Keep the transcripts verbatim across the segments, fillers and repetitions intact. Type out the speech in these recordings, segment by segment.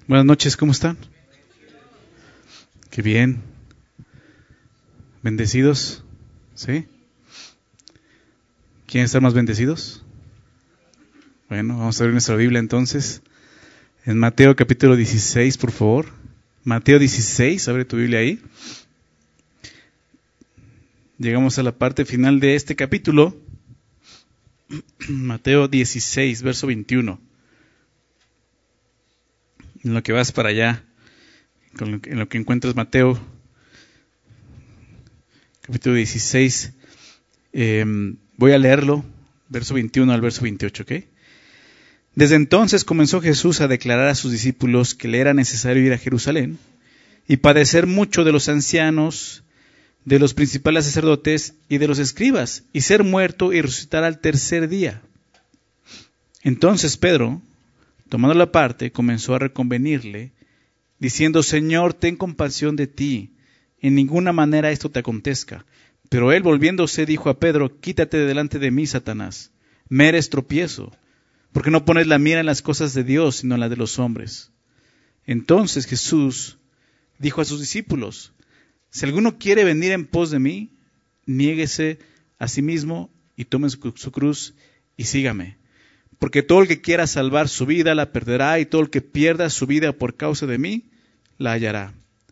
Buenas noches, ¿cómo están? Qué bien. ¿Bendecidos? ¿Sí? ¿Quieren estar más bendecidos? Bueno, vamos a ver nuestra Biblia entonces. En Mateo capítulo dieciséis, por favor. Mateo dieciséis, abre tu Biblia ahí. Llegamos a la parte final de este capítulo. Mateo dieciséis, verso veintiuno. En lo que vas para allá, en lo que encuentras Mateo, capítulo dieciséis, eh, voy a leerlo, verso veintiuno al verso veintiocho, ¿ok? Desde entonces comenzó Jesús a declarar a sus discípulos que le era necesario ir a Jerusalén y padecer mucho de los ancianos, de los principales sacerdotes y de los escribas, y ser muerto y resucitar al tercer día. Entonces Pedro, tomando la parte, comenzó a reconvenirle, diciendo: Señor, ten compasión de ti, en ninguna manera esto te acontezca. Pero él, volviéndose, dijo a Pedro: Quítate de delante de mí, Satanás, me eres tropiezo, porque no pones la mira en las cosas de Dios, sino en las de los hombres. Entonces Jesús dijo a sus discípulos: Si alguno quiere venir en pos de mí, niéguese a sí mismo y tome su, su cruz y sígame. Porque todo el que quiera salvar su vida la perderá, y todo el que pierda su vida por causa de mí la hallará.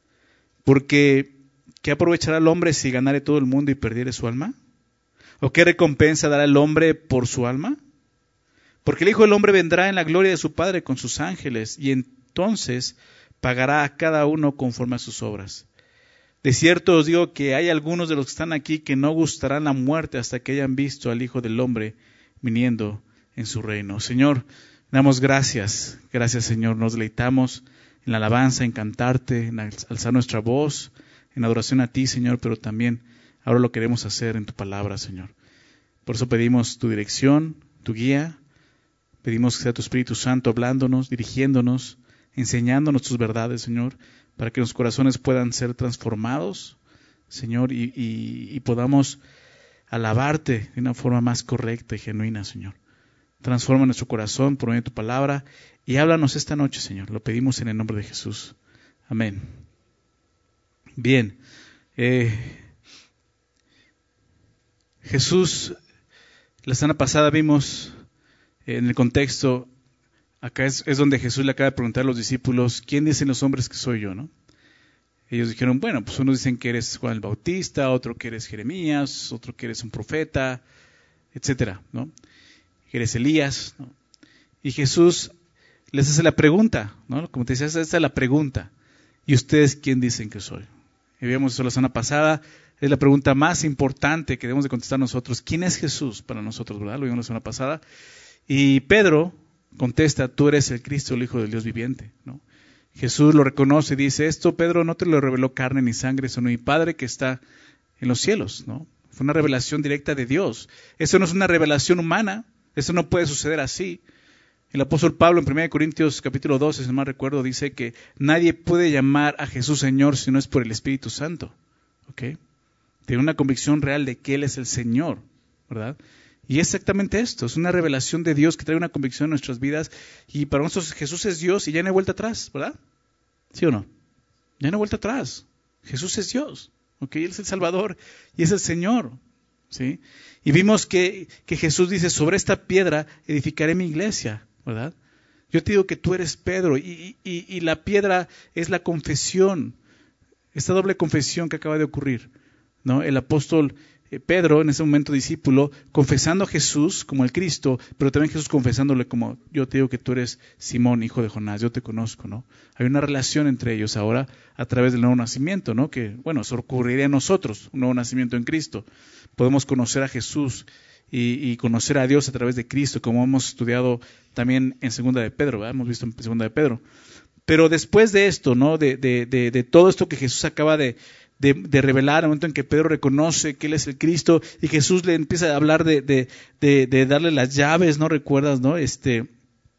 Porque ¿qué aprovechará el hombre si ganare todo el mundo y perdiere su alma? ¿O qué recompensa dará el hombre por su alma? Porque el Hijo del Hombre vendrá en la gloria de su Padre con sus ángeles, y entonces pagará a cada uno conforme a sus obras. De cierto os digo que hay algunos de los que están aquí que no gustarán la muerte hasta que hayan visto al Hijo del Hombre viniendo en su reino. Señor, damos gracias, gracias Señor, nos deleitamos en la alabanza, en cantarte, en alzar nuestra voz, en adoración a ti, Señor, pero también ahora lo queremos hacer en tu palabra, Señor. Por eso pedimos tu dirección, tu guía, pedimos que sea tu Espíritu Santo hablándonos, dirigiéndonos, enseñándonos tus verdades, Señor, para que los corazones puedan ser transformados, Señor, y, y, y podamos alabarte de una forma más correcta y genuina, Señor. Transforma nuestro corazón por medio de tu palabra y háblanos esta noche, Señor. Lo pedimos en el nombre de Jesús. Amén. Bien. Eh, Jesús, la semana pasada vimos eh, en el contexto, acá es, es donde Jesús le acaba de preguntar a los discípulos: ¿quién dicen los hombres que soy yo, no? Ellos dijeron, bueno, pues unos dicen que eres Juan el Bautista, otro que eres Jeremías, otro que eres un profeta, etcétera, ¿no? Que eres Elías, ¿no? Y Jesús les hace la pregunta, ¿no? Como te decía, esa es la pregunta. ¿Y ustedes quién dicen que soy? Y vimos eso la semana pasada, es la pregunta más importante que debemos de contestar nosotros. ¿Quién es Jesús para nosotros, verdad? Lo vimos la semana pasada. Y Pedro contesta: tú eres el Cristo, el Hijo del Dios viviente, ¿no? Jesús lo reconoce y dice: esto, Pedro, no te lo reveló carne ni sangre, sino mi Padre que está en los cielos, ¿no? Fue una revelación directa de Dios. Eso no es una revelación humana. Eso no puede suceder así. El apóstol Pablo en primera de Corintios capítulo doce, si no mal recuerdo, dice que nadie puede llamar a Jesús Señor si no es por el Espíritu Santo. ¿Okay? Tiene una convicción real de que Él es el Señor, ¿verdad? Y es exactamente esto, es una revelación de Dios que trae una convicción en nuestras vidas, y para nosotros Jesús es Dios y ya no hay vuelta atrás, ¿verdad? ¿Sí o no? Ya no hay vuelta atrás. Jesús es Dios, ¿ok? Él es el Salvador y es el Señor. ¿Sí? Y vimos que, que Jesús dice: sobre esta piedra edificaré mi iglesia, ¿verdad? Yo te digo que tú eres Pedro, y, y, y la piedra es la confesión, esta doble confesión que acaba de ocurrir, ¿no? El apóstol eh, Pedro, en ese momento discípulo, confesando a Jesús como el Cristo, pero también Jesús confesándole como: yo te digo que tú eres Simón, hijo de Jonás, yo te conozco, ¿no? Hay una relación entre ellos ahora a través del nuevo nacimiento, ¿no? Que, bueno, eso ocurriría en nosotros, un nuevo nacimiento en Cristo. Podemos conocer a Jesús y, y conocer a Dios a través de Cristo, como hemos estudiado también en Segunda de Pedro, ¿verdad? Hemos visto en Segunda de Pedro. Pero después de esto, ¿no? De, de, de, de todo esto que Jesús acaba de, de, de revelar, al momento en que Pedro reconoce que Él es el Cristo, y Jesús le empieza a hablar de, de, de, de darle las llaves, ¿no? ¿Recuerdas, no? Este,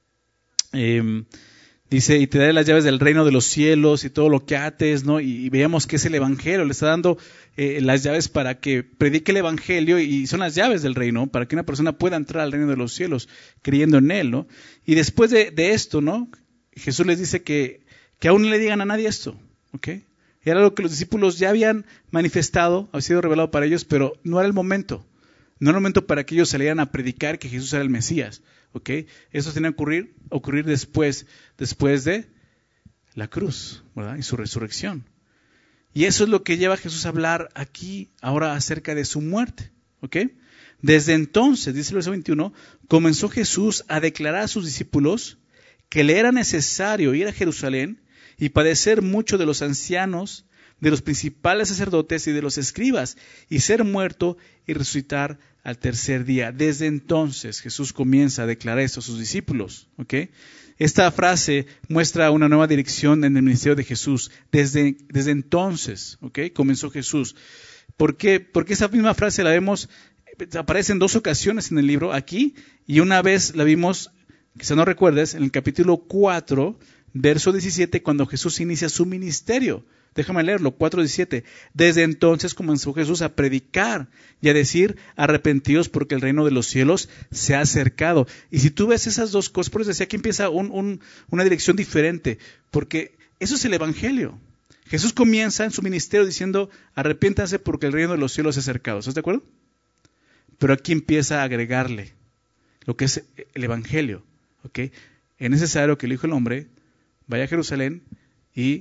eh, dice: y te daré las llaves del reino de los cielos y todo lo que ates, ¿no? Y, y veamos que es el Evangelio, le está dando eh, las llaves para que predique el Evangelio, y son las llaves del reino, para que una persona pueda entrar al reino de los cielos creyendo en Él, ¿no? Y después de, de esto, ¿no? Jesús les dice que que aún no le digan a nadie esto, ¿ok? Era algo que los discípulos ya habían manifestado, había sido revelado para ellos, pero no era el momento. No era el momento para que ellos salieran a predicar que Jesús era el Mesías, ¿ok? Eso tenía que ocurrir, ocurrir después, después de la cruz, ¿verdad? Y su resurrección. Y eso es lo que lleva a Jesús a hablar aquí, ahora acerca de su muerte, ¿ok? Desde entonces, dice el verso veintiuno, comenzó Jesús a declarar a sus discípulos que le era necesario ir a Jerusalén y padecer mucho de los ancianos, de los principales sacerdotes y de los escribas, y ser muerto y resucitar al tercer día. Desde entonces Jesús comienza a declarar esto a sus discípulos, ¿ok? Esta frase muestra una nueva dirección en el ministerio de Jesús. Desde, desde entonces, ¿ok? Comenzó Jesús. ¿Por qué? Porque esa misma frase la vemos, aparece en dos ocasiones en el libro, aquí, y una vez la vimos, quizá no recuerdes, en el capítulo cuatro, verso diecisiete, cuando Jesús inicia su ministerio. Déjame leerlo, cuatro diecisiete. Desde entonces comenzó Jesús a predicar y a decir, arrepentidos porque el reino de los cielos se ha acercado. Y si tú ves esas dos cosas, por eso decía, aquí empieza un, un, una dirección diferente, porque eso es el Evangelio. Jesús comienza en su ministerio diciendo, arrepiéntanse porque el reino de los cielos se ha acercado. ¿Estás de acuerdo? Pero aquí empieza a agregarle lo que es el Evangelio, ¿ok? Es necesario que el Hijo del Hombre vaya a Jerusalén y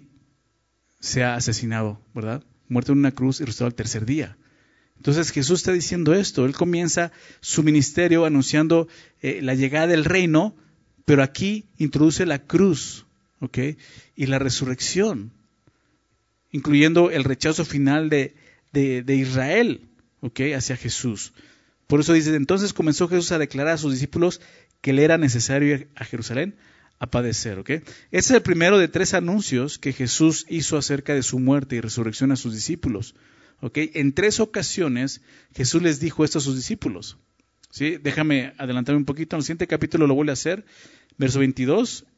sea asesinado, ¿verdad? Muerto en una cruz y resucitado al tercer día. Entonces Jesús está diciendo esto. Él comienza su ministerio anunciando eh, la llegada del reino, pero aquí introduce la cruz, ¿ok? Y la resurrección, incluyendo el rechazo final de, de, de Israel, ¿ok? Hacia Jesús. Por eso dice, entonces comenzó Jesús a declarar a sus discípulos que le era necesario ir a Jerusalén a padecer, ¿ok? Este es el primero de tres anuncios que Jesús hizo acerca de su muerte y resurrección a sus discípulos, ¿ok? En tres ocasiones Jesús les dijo esto a sus discípulos, ¿sí? Déjame adelantarme un poquito, en el siguiente capítulo lo vuelve a hacer, verso veintidós,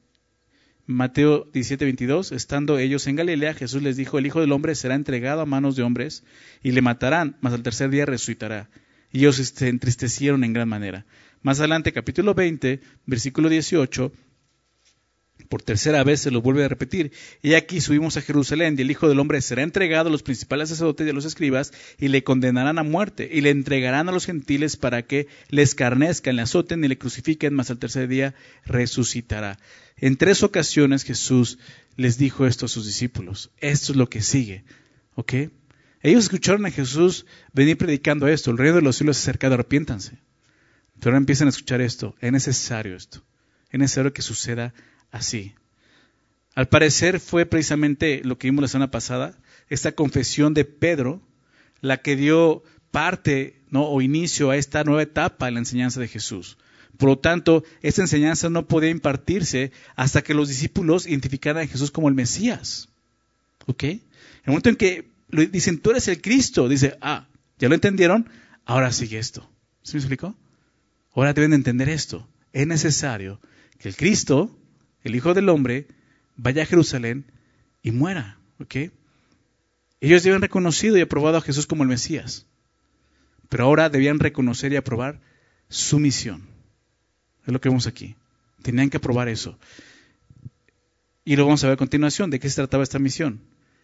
Mateo diecisiete, veintidós, estando ellos en Galilea, Jesús les dijo, el Hijo del Hombre será entregado a manos de hombres y le matarán, mas al tercer día resucitará. Y ellos se entristecieron en gran manera. Más adelante, capítulo veinte, versículo dieciocho, por tercera vez se lo vuelve a repetir. Y aquí subimos a Jerusalén y el Hijo del Hombre será entregado a los principales sacerdotes y a los escribas y le condenarán a muerte y le entregarán a los gentiles para que le escarnezcan, le azoten y le crucifiquen, mas al tercer día resucitará. En tres ocasiones Jesús les dijo esto a sus discípulos. Esto es lo que sigue, ¿ok? Ellos escucharon a Jesús venir predicando esto, el reino de los cielos se ha acercado, arrepiéntanse. Pero ahora empiezan a escuchar esto, es necesario esto, es necesario que suceda así. Al parecer fue precisamente lo que vimos la semana pasada, esta confesión de Pedro, la que dio parte, ¿no? o inicio a esta nueva etapa en la enseñanza de Jesús. Por lo tanto, esta enseñanza no podía impartirse hasta que los discípulos identificaran a Jesús como el Mesías. ¿Ok? En el momento en que dicen, tú eres el Cristo, dice, ah, ¿ya lo entendieron? Ahora sigue esto. ¿Sí me explicó? Ahora deben de entender esto. Es necesario que el Cristo, el Hijo del Hombre, vaya a Jerusalén y muera. ¿Ok? Ellos debían reconocido y aprobado a Jesús como el Mesías. Pero ahora debían reconocer y aprobar su misión. Es lo que vemos aquí. Tenían que aprobar eso. Y lo vamos a ver a continuación. ¿De qué se trataba esta misión?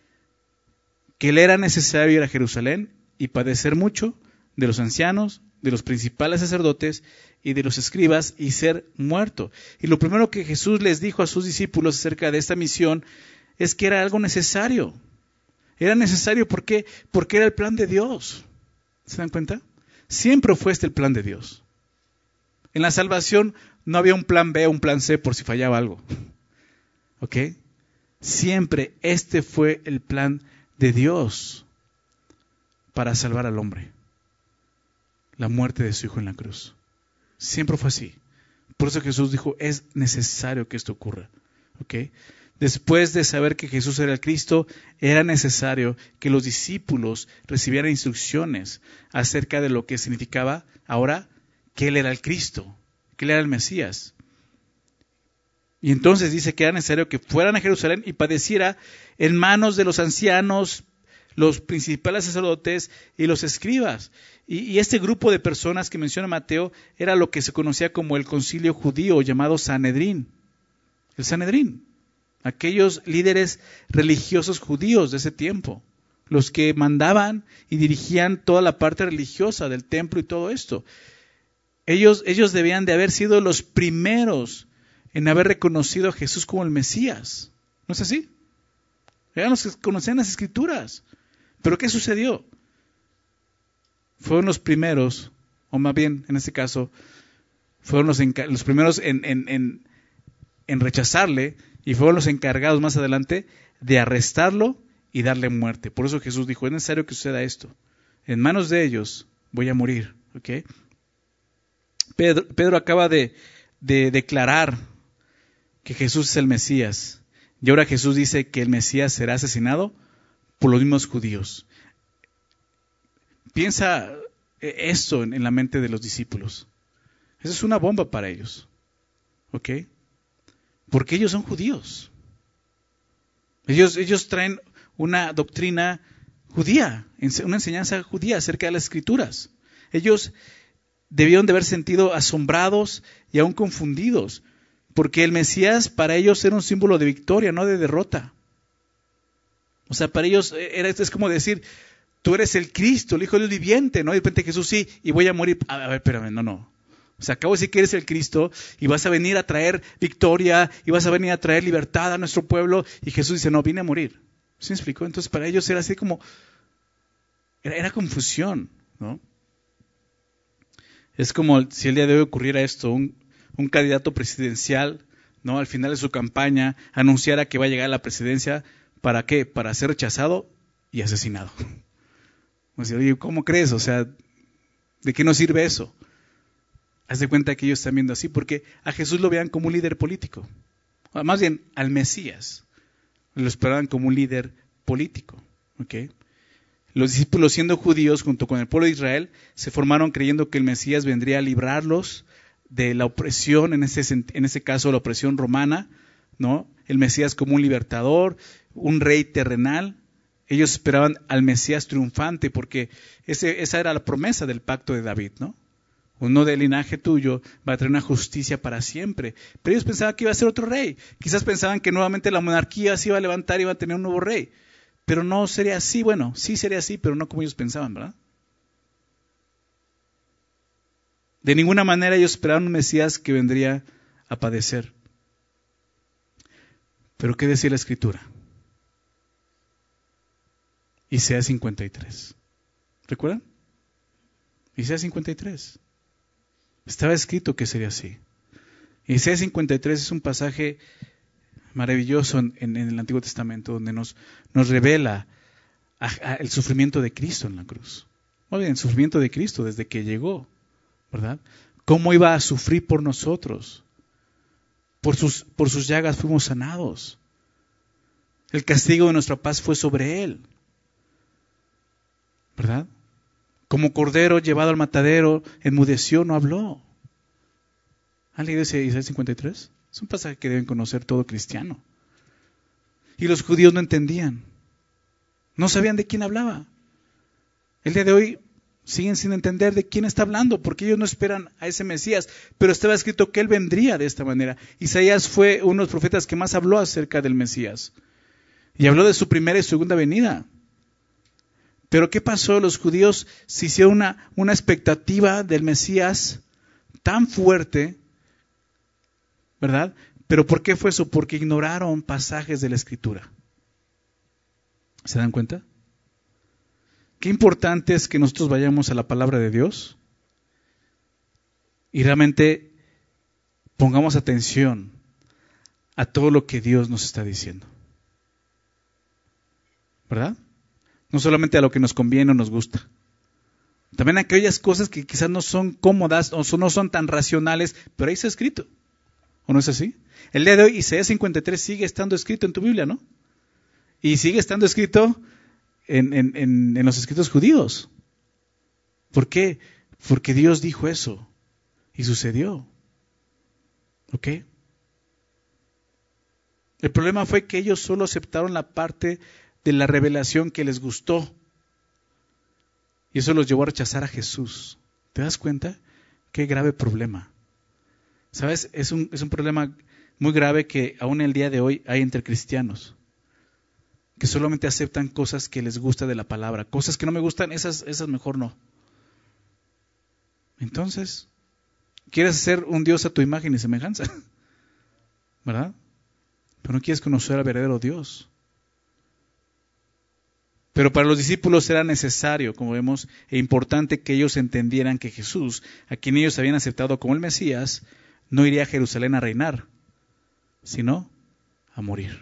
Que le era necesario ir a Jerusalén y padecer mucho de los ancianos, de los principales sacerdotes y de los escribas y ser muerto. Y lo primero que Jesús les dijo a sus discípulos acerca de esta misión es que era algo necesario. Era necesario ¿por qué? Porque era el plan de Dios. ¿Se dan cuenta? Siempre fue este el plan de Dios. En la salvación no había un plan B o un plan C por si fallaba algo. ¿Ok? Siempre este fue el plan de Dios para salvar al hombre. La muerte de su Hijo en la cruz. Siempre fue así. Por eso Jesús dijo, es necesario que esto ocurra. ¿Ok? Después de saber que Jesús era el Cristo, era necesario que los discípulos recibieran instrucciones acerca de lo que significaba ahora que Él era el Cristo, que Él era el Mesías. Y entonces dice que era necesario que fueran a Jerusalén y padeciera en manos de los ancianos, los principales sacerdotes y los escribas. Y, y este grupo de personas que menciona Mateo era lo que se conocía como el concilio judío llamado Sanedrín. El Sanedrín. aquellos líderes religiosos judíos de ese tiempo, los que mandaban y dirigían toda la parte religiosa del templo y todo esto. Ellos, ellos debían de haber sido los primeros en haber reconocido a Jesús como el Mesías. ¿No es así? Eran los que conocían las Escrituras. ¿Pero qué sucedió? Fueron los primeros, o más bien, en este caso, fueron los, enca- los primeros en, en, en, en rechazarle, y fueron los encargados más adelante de arrestarlo y darle muerte. Por eso Jesús dijo, es necesario que suceda esto. En manos de ellos voy a morir. ¿Okay? Pedro, Pedro acaba de, de declarar que Jesús es el Mesías. Y ahora Jesús dice que el Mesías será asesinado por los mismos judíos. Piensa esto en, en la mente de los discípulos. Eso es una bomba para ellos. ¿Ok? Porque ellos son judíos. Ellos, ellos traen una doctrina judía, una enseñanza judía acerca de las Escrituras. Ellos debieron de haber sentido asombrados y aún confundidos, porque el Mesías para ellos era un símbolo de victoria, no de derrota. O sea, para ellos era, es como decir, tú eres el Cristo, el Hijo del viviente, ¿no? Y de repente Jesús, sí, y voy a morir. A ver, espérame, no, no. O sea, acabo de decir que eres el Cristo y vas a venir a traer victoria y vas a venir a traer libertad a nuestro pueblo. Y Jesús dice, no, vine a morir. ¿Sí me explicó? Entonces para ellos era así como, era, era confusión, ¿no? Es como si el día de hoy ocurriera esto, un, un candidato presidencial, ¿no? Al final de su campaña anunciara que va a llegar a la presidencia, ¿para qué? Para ser rechazado y asesinado. O sea, oye, ¿cómo crees? O sea, ¿de qué nos sirve eso? Haz de cuenta que ellos están viendo así, porque a Jesús lo vean como un líder político. O más bien, al Mesías lo esperaban como un líder político. ¿Okay? Los discípulos, siendo judíos, junto con el pueblo de Israel, se formaron creyendo que el Mesías vendría a librarlos de la opresión, en ese, en ese caso la opresión romana, ¿no? El Mesías como un libertador, un rey terrenal. Ellos esperaban al Mesías triunfante, porque ese, esa era la promesa del pacto de David, ¿no? Uno del linaje tuyo va a traer una justicia para siempre. Pero ellos pensaban que iba a ser otro rey. Quizás pensaban que nuevamente la monarquía se iba a levantar y iba a tener un nuevo rey. Pero no sería así. Bueno, sí sería así, pero no como ellos pensaban, ¿verdad? De ninguna manera ellos esperaban un Mesías que vendría a padecer. Pero ¿qué decía la Escritura? Isaías cincuenta y tres. ¿Recuerdan? Isaías cincuenta y tres. Estaba escrito que sería así. Isaías cincuenta y tres es un pasaje maravilloso en, en, en el Antiguo Testamento, donde nos, nos revela a, a el sufrimiento de Cristo en la cruz. Muy bien, el sufrimiento de Cristo desde que llegó, ¿verdad? Cómo iba a sufrir por nosotros. Por sus, por sus llagas fuimos sanados. El castigo de nuestra paz fue sobre él, ¿verdad? Como cordero llevado al matadero, enmudeció, no habló. ¿Han leído ese Isaías cincuenta y tres? Es un pasaje que deben conocer todo cristiano. Y los judíos no entendían. No sabían de quién hablaba. El día de hoy siguen sin entender de quién está hablando, porque ellos no esperan a ese Mesías. Pero estaba escrito que él vendría de esta manera. Isaías fue uno de los profetas que más habló acerca del Mesías. Y habló de su primera y segunda venida. Pero ¿qué pasó? Los judíos se hicieron una, una expectativa del Mesías tan fuerte, ¿verdad? ¿Pero por qué fue eso? Porque ignoraron pasajes de la Escritura. ¿Se dan cuenta? Qué importante es que nosotros vayamos a la palabra de Dios y realmente pongamos atención a todo lo que Dios nos está diciendo. ¿Verdad? No solamente a lo que nos conviene o nos gusta. También a aquellas cosas que quizás no son cómodas o no son tan racionales, pero ahí está escrito. ¿O no es así? El día de hoy Isaías cincuenta y tres sigue estando escrito en tu Biblia, ¿no? Y sigue estando escrito en, en, en, en los escritos judíos. ¿Por qué? Porque Dios dijo eso y sucedió. ¿Ok? El problema fue que ellos solo aceptaron la parte de la revelación que les gustó. Y eso los llevó a rechazar a Jesús. ¿Te das cuenta? Qué grave problema. ¿Sabes? Es un, es un problema muy grave que aún el día de hoy hay entre cristianos, que solamente aceptan cosas que les gusta de la palabra. Cosas que no me gustan, esas, esas mejor no. Entonces, ¿quieres hacer un Dios a tu imagen y semejanza? ¿Verdad? Pero no quieres conocer al verdadero Dios. Pero para los discípulos era necesario, como vemos, e importante que ellos entendieran que Jesús, a quien ellos habían aceptado como el Mesías, no iría a Jerusalén a reinar, sino a morir.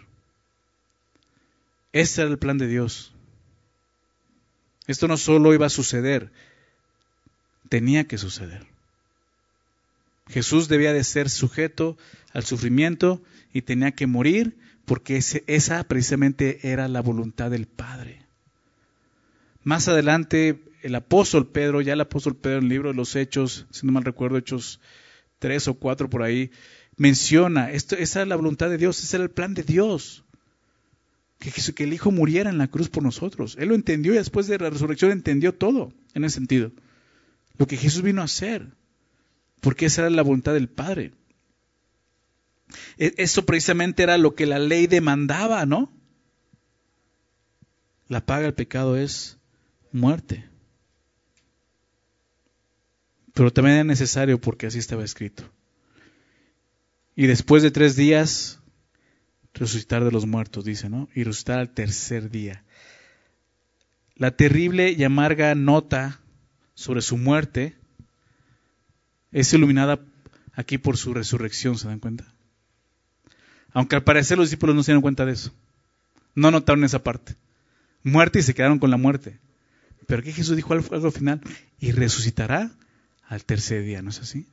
Este era el plan de Dios. Esto no solo iba a suceder, tenía que suceder. Jesús debía de ser sujeto al sufrimiento y tenía que morir porque ese, esa precisamente era la voluntad del Padre. Más adelante, el apóstol Pedro, ya el apóstol Pedro en el libro de los Hechos, si no mal recuerdo, Hechos tres o cuatro por ahí, menciona, esto, esa era la voluntad de Dios, ese era el plan de Dios, que, que el Hijo muriera en la cruz por nosotros. Él lo entendió y después de la resurrección entendió todo en ese sentido. Lo que Jesús vino a hacer, porque esa era la voluntad del Padre. Eso precisamente era lo que la ley demandaba, ¿no? La paga del pecado es muerte. Pero también era necesario porque así estaba escrito. Y después de tres días, resucitar de los muertos, dice, ¿no? Y resucitar al tercer día. La terrible y amarga nota sobre su muerte es iluminada aquí por su resurrección, ¿se dan cuenta? Aunque al parecer los discípulos no se dieron cuenta de eso. No notaron esa parte. Muerte y se quedaron con la muerte. Pero aquí Jesús dijo algo, algo al final, y resucitará al tercer día, ¿no es así?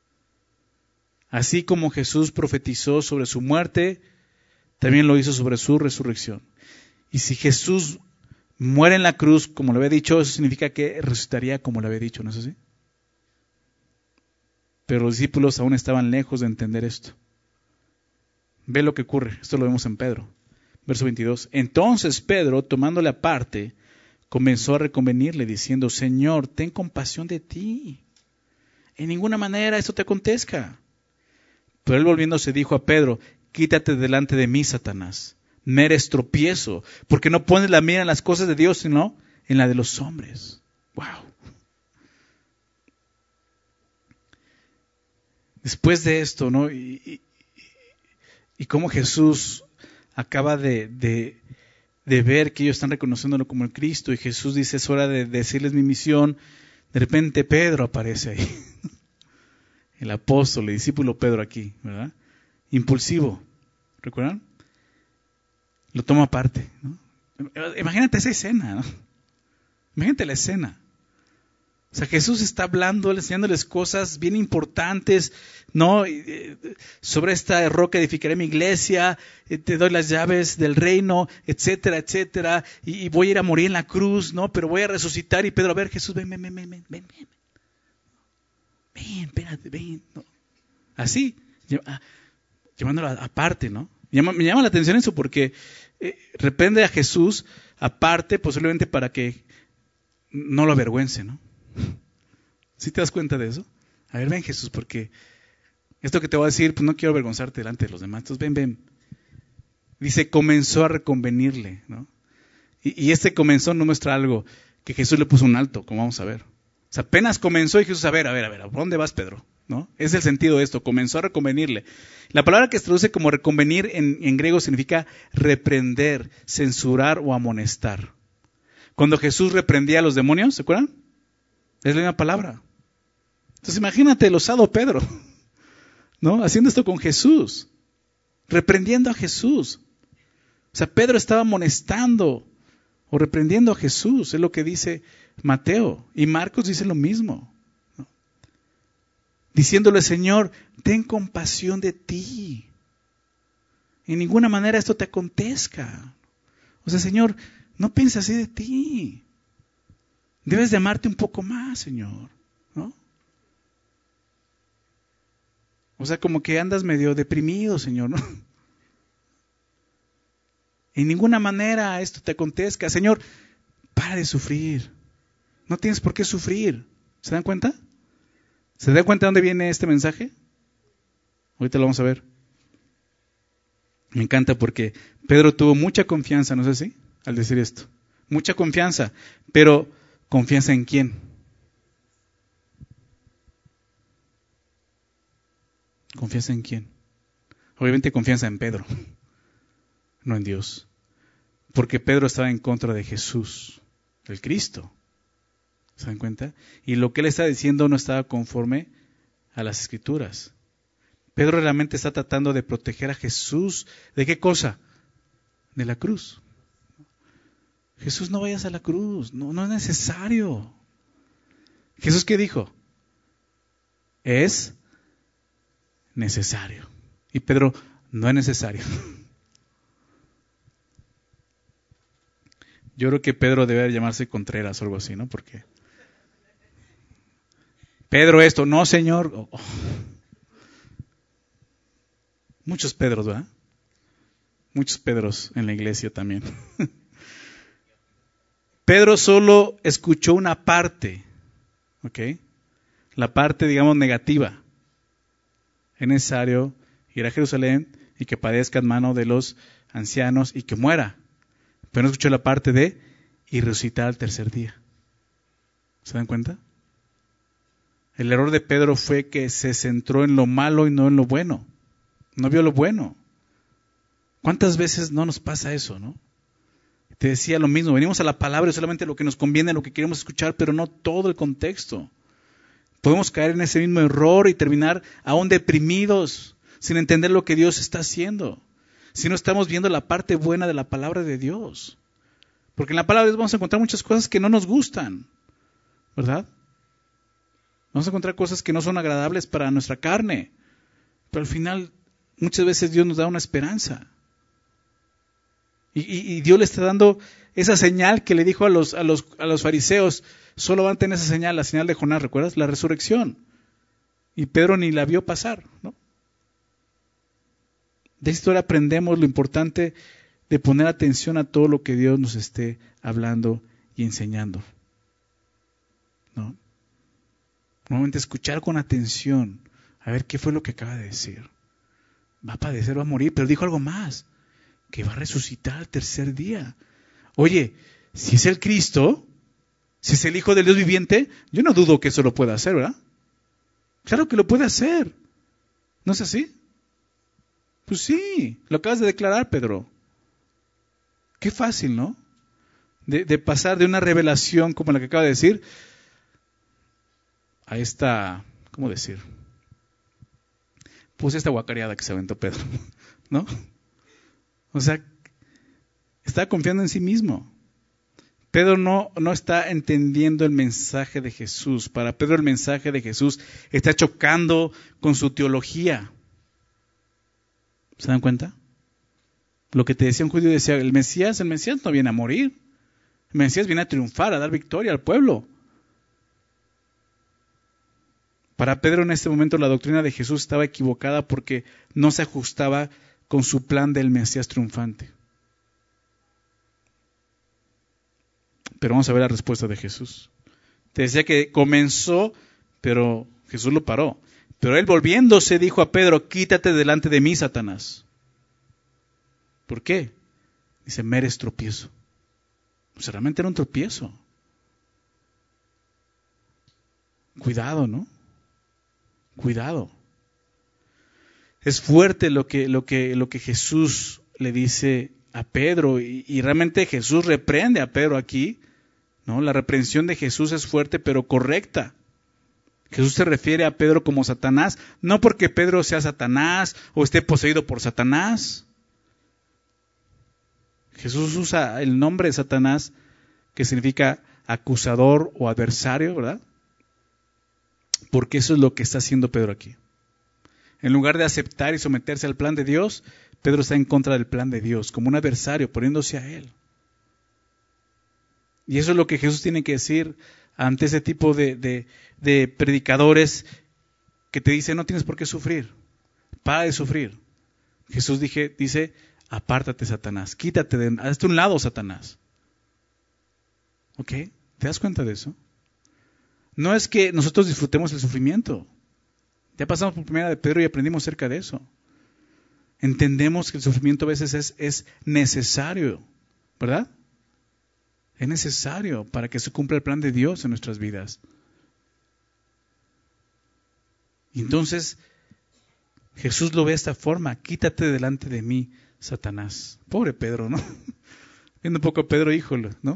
Así como Jesús profetizó sobre su muerte, también lo hizo sobre su resurrección. Y si Jesús muere en la cruz, como lo había dicho, eso significa que resucitaría como lo había dicho, ¿no es así? Pero los discípulos aún estaban lejos de entender esto. Ve lo que ocurre, esto lo vemos en Pedro. Verso veintidós. Entonces Pedro, tomándole aparte, comenzó a reconvenirle, diciendo, Señor, ten compasión de ti. En ninguna manera esto te acontezca. Pero él volviéndose dijo a Pedro, quítate delante de mí, Satanás. Me eres tropiezo, porque no pones la mira en las cosas de Dios, sino en la de los hombres. Wow. Después de esto, ¿no? Y, y, y cómo Jesús acaba de, de, de ver que ellos están reconociéndolo como el Cristo, y Jesús dice, es hora de decirles mi misión. De repente Pedro aparece ahí. El apóstol, el discípulo Pedro aquí, ¿verdad? Impulsivo, ¿recuerdan? Lo toma aparte, ¿no? Imagínate esa escena, ¿no? Imagínate la escena. O sea, Jesús está hablando, enseñándoles cosas bien importantes, ¿no? Sobre esta roca edificaré mi iglesia, te doy las llaves del reino, etcétera, etcétera, y, y voy a ir a morir en la cruz, ¿no? Pero voy a resucitar. Y Pedro, a ver, Jesús, ven, ven, ven, ven, ven, ven, ven, ven, espérate, ven, ¿no? Así, llevándolo aparte, ¿no? Llama, me llama la atención eso porque eh, reprende a Jesús aparte, posiblemente para que no lo avergüence, ¿no? ¿Sí te das cuenta de eso? A ver, ven Jesús, porque esto que te voy a decir, pues no quiero avergonzarte delante de los demás. Entonces ven, ven. Dice, comenzó a reconvenirle, ¿no? Y, y este comenzó no muestra algo, que Jesús le puso un alto, como vamos a ver. O sea, apenas comenzó y Jesús, a ver, a ver, a ver, ¿a dónde vas, Pedro? ¿No? Es el sentido de esto, comenzó a reconvenirle. La palabra que se traduce como reconvenir en, en griego significa reprender, censurar o amonestar. Cuando Jesús reprendía a los demonios, ¿se acuerdan? Es la misma palabra. Entonces imagínate el osado Pedro, ¿no? Haciendo esto con Jesús, reprendiendo a Jesús. O sea, Pedro estaba amonestando o reprendiendo a Jesús, es lo que dice Mateo. Y Marcos dice lo mismo, ¿no? Diciéndole, Señor, ten compasión de ti. En ninguna manera esto te acontezca. O sea, Señor, no pienses así de ti. Debes de amarte un poco más, Señor, ¿no? O sea, como que andas medio deprimido, Señor, ¿no? En ninguna manera esto te acontezca. Señor, para de sufrir. No tienes por qué sufrir. ¿Se dan cuenta? ¿Se dan cuenta de dónde viene este mensaje? Ahorita lo vamos a ver. Me encanta porque Pedro tuvo mucha confianza, ¿no sé si? Al decir esto. Mucha confianza. Pero, ¿confianza en quién? ¿Confianza en quién? Obviamente confianza en Pedro, no en Dios. Porque Pedro estaba en contra de Jesús, el Cristo. ¿Se dan cuenta? Y lo que él está diciendo no estaba conforme a las Escrituras. Pedro realmente está tratando de proteger a Jesús. ¿De qué cosa? De la cruz. Jesús, no vayas a la cruz, no, no es necesario. ¿Jesús qué dijo? Es necesario. Y Pedro, no es necesario. Yo creo que Pedro debe llamarse Contreras o algo así, ¿no? Porque Pedro esto, no, Señor. Oh, oh. Muchos Pedros, ¿verdad? Muchos Pedros en la iglesia también. Pedro solo escuchó una parte, ¿ok? La parte, digamos, negativa. Es necesario ir a Jerusalén y que padezca en mano de los ancianos y que muera. Pero no escuchó la parte de y resucitar al tercer día. ¿Se dan cuenta? El error de Pedro fue que se centró en lo malo y no en lo bueno. No vio lo bueno. ¿Cuántas veces no nos pasa eso, no? Te decía lo mismo, venimos a la palabra y solamente lo que nos conviene, lo que queremos escuchar, pero no todo el contexto. Podemos caer en ese mismo error y terminar aún deprimidos, sin entender lo que Dios está haciendo. Si no estamos viendo la parte buena de la palabra de Dios. Porque en la palabra de Dios vamos a encontrar muchas cosas que no nos gustan, ¿verdad? Vamos a encontrar cosas que no son agradables para nuestra carne. Pero al final, muchas veces Dios nos da una esperanza. Y, y, y Dios le está dando esa señal que le dijo a los, a los, a los fariseos. Solo van a tener esa señal, la señal de Jonás, ¿recuerdas? La resurrección. Y Pedro ni la vio pasar, ¿no? De esta historia aprendemos lo importante de poner atención a todo lo que Dios nos esté hablando y enseñando, ¿no? Normalmente escuchar con atención, a ver qué fue lo que acaba de decir. Va a padecer, va a morir, pero dijo algo más, que va a resucitar al tercer día. Oye, si es el Cristo, si es el Hijo del Dios viviente, yo no dudo que eso lo pueda hacer, ¿verdad? Claro que lo puede hacer. ¿No es así? Pues sí, lo acabas de declarar, Pedro. Qué fácil, ¿no? De, de pasar de una revelación como la que acaba de decir a esta, ¿cómo decir? Pues esta guacareada que se aventó Pedro, ¿no? O sea, está confiando en sí mismo. Pedro no, no está entendiendo el mensaje de Jesús. Para Pedro el mensaje de Jesús está chocando con su teología. ¿Se dan cuenta? Lo que te decía un judío, decía, el Mesías, el Mesías no viene a morir. El Mesías viene a triunfar, a dar victoria al pueblo. Para Pedro en este momento la doctrina de Jesús estaba equivocada porque no se ajustaba con su plan del Mesías triunfante. Pero vamos a ver la respuesta de Jesús. Te decía que comenzó, pero Jesús lo paró. Pero él volviéndose dijo a Pedro, quítate delante de mí, Satanás. ¿Por qué? Dice, me eres tropiezo. O sea, realmente era un tropiezo. Cuidado, ¿no? Cuidado. Es fuerte lo que, lo que, lo que Jesús le dice a Pedro y, y realmente Jesús reprende a Pedro aquí, ¿no? La reprensión de Jesús es fuerte pero correcta. Jesús se refiere a Pedro como Satanás, no porque Pedro sea Satanás o esté poseído por Satanás. Jesús usa el nombre de Satanás, que significa acusador o adversario, ¿verdad? Porque eso es lo que está haciendo Pedro aquí. En lugar de aceptar y someterse al plan de Dios, Pedro está en contra del plan de Dios, como un adversario, poniéndose a él. Y eso es lo que Jesús tiene que decir ante ese tipo de, de, de predicadores que te dicen, no tienes por qué sufrir, para de sufrir. Jesús dije, dice, apártate, Satanás, quítate, de, hazte un lado, Satanás. ¿Ok? ¿Te das cuenta de eso? No es que nosotros disfrutemos el sufrimiento. Ya pasamos por primera de Pedro y aprendimos acerca de eso. Entendemos que el sufrimiento a veces es, es necesario, ¿verdad? Es necesario para que se cumpla el plan de Dios en nuestras vidas. Y entonces Jesús lo ve de esta forma: quítate delante de mí, Satanás. Pobre Pedro, ¿no? Viendo un poco a Pedro, híjole, ¿no?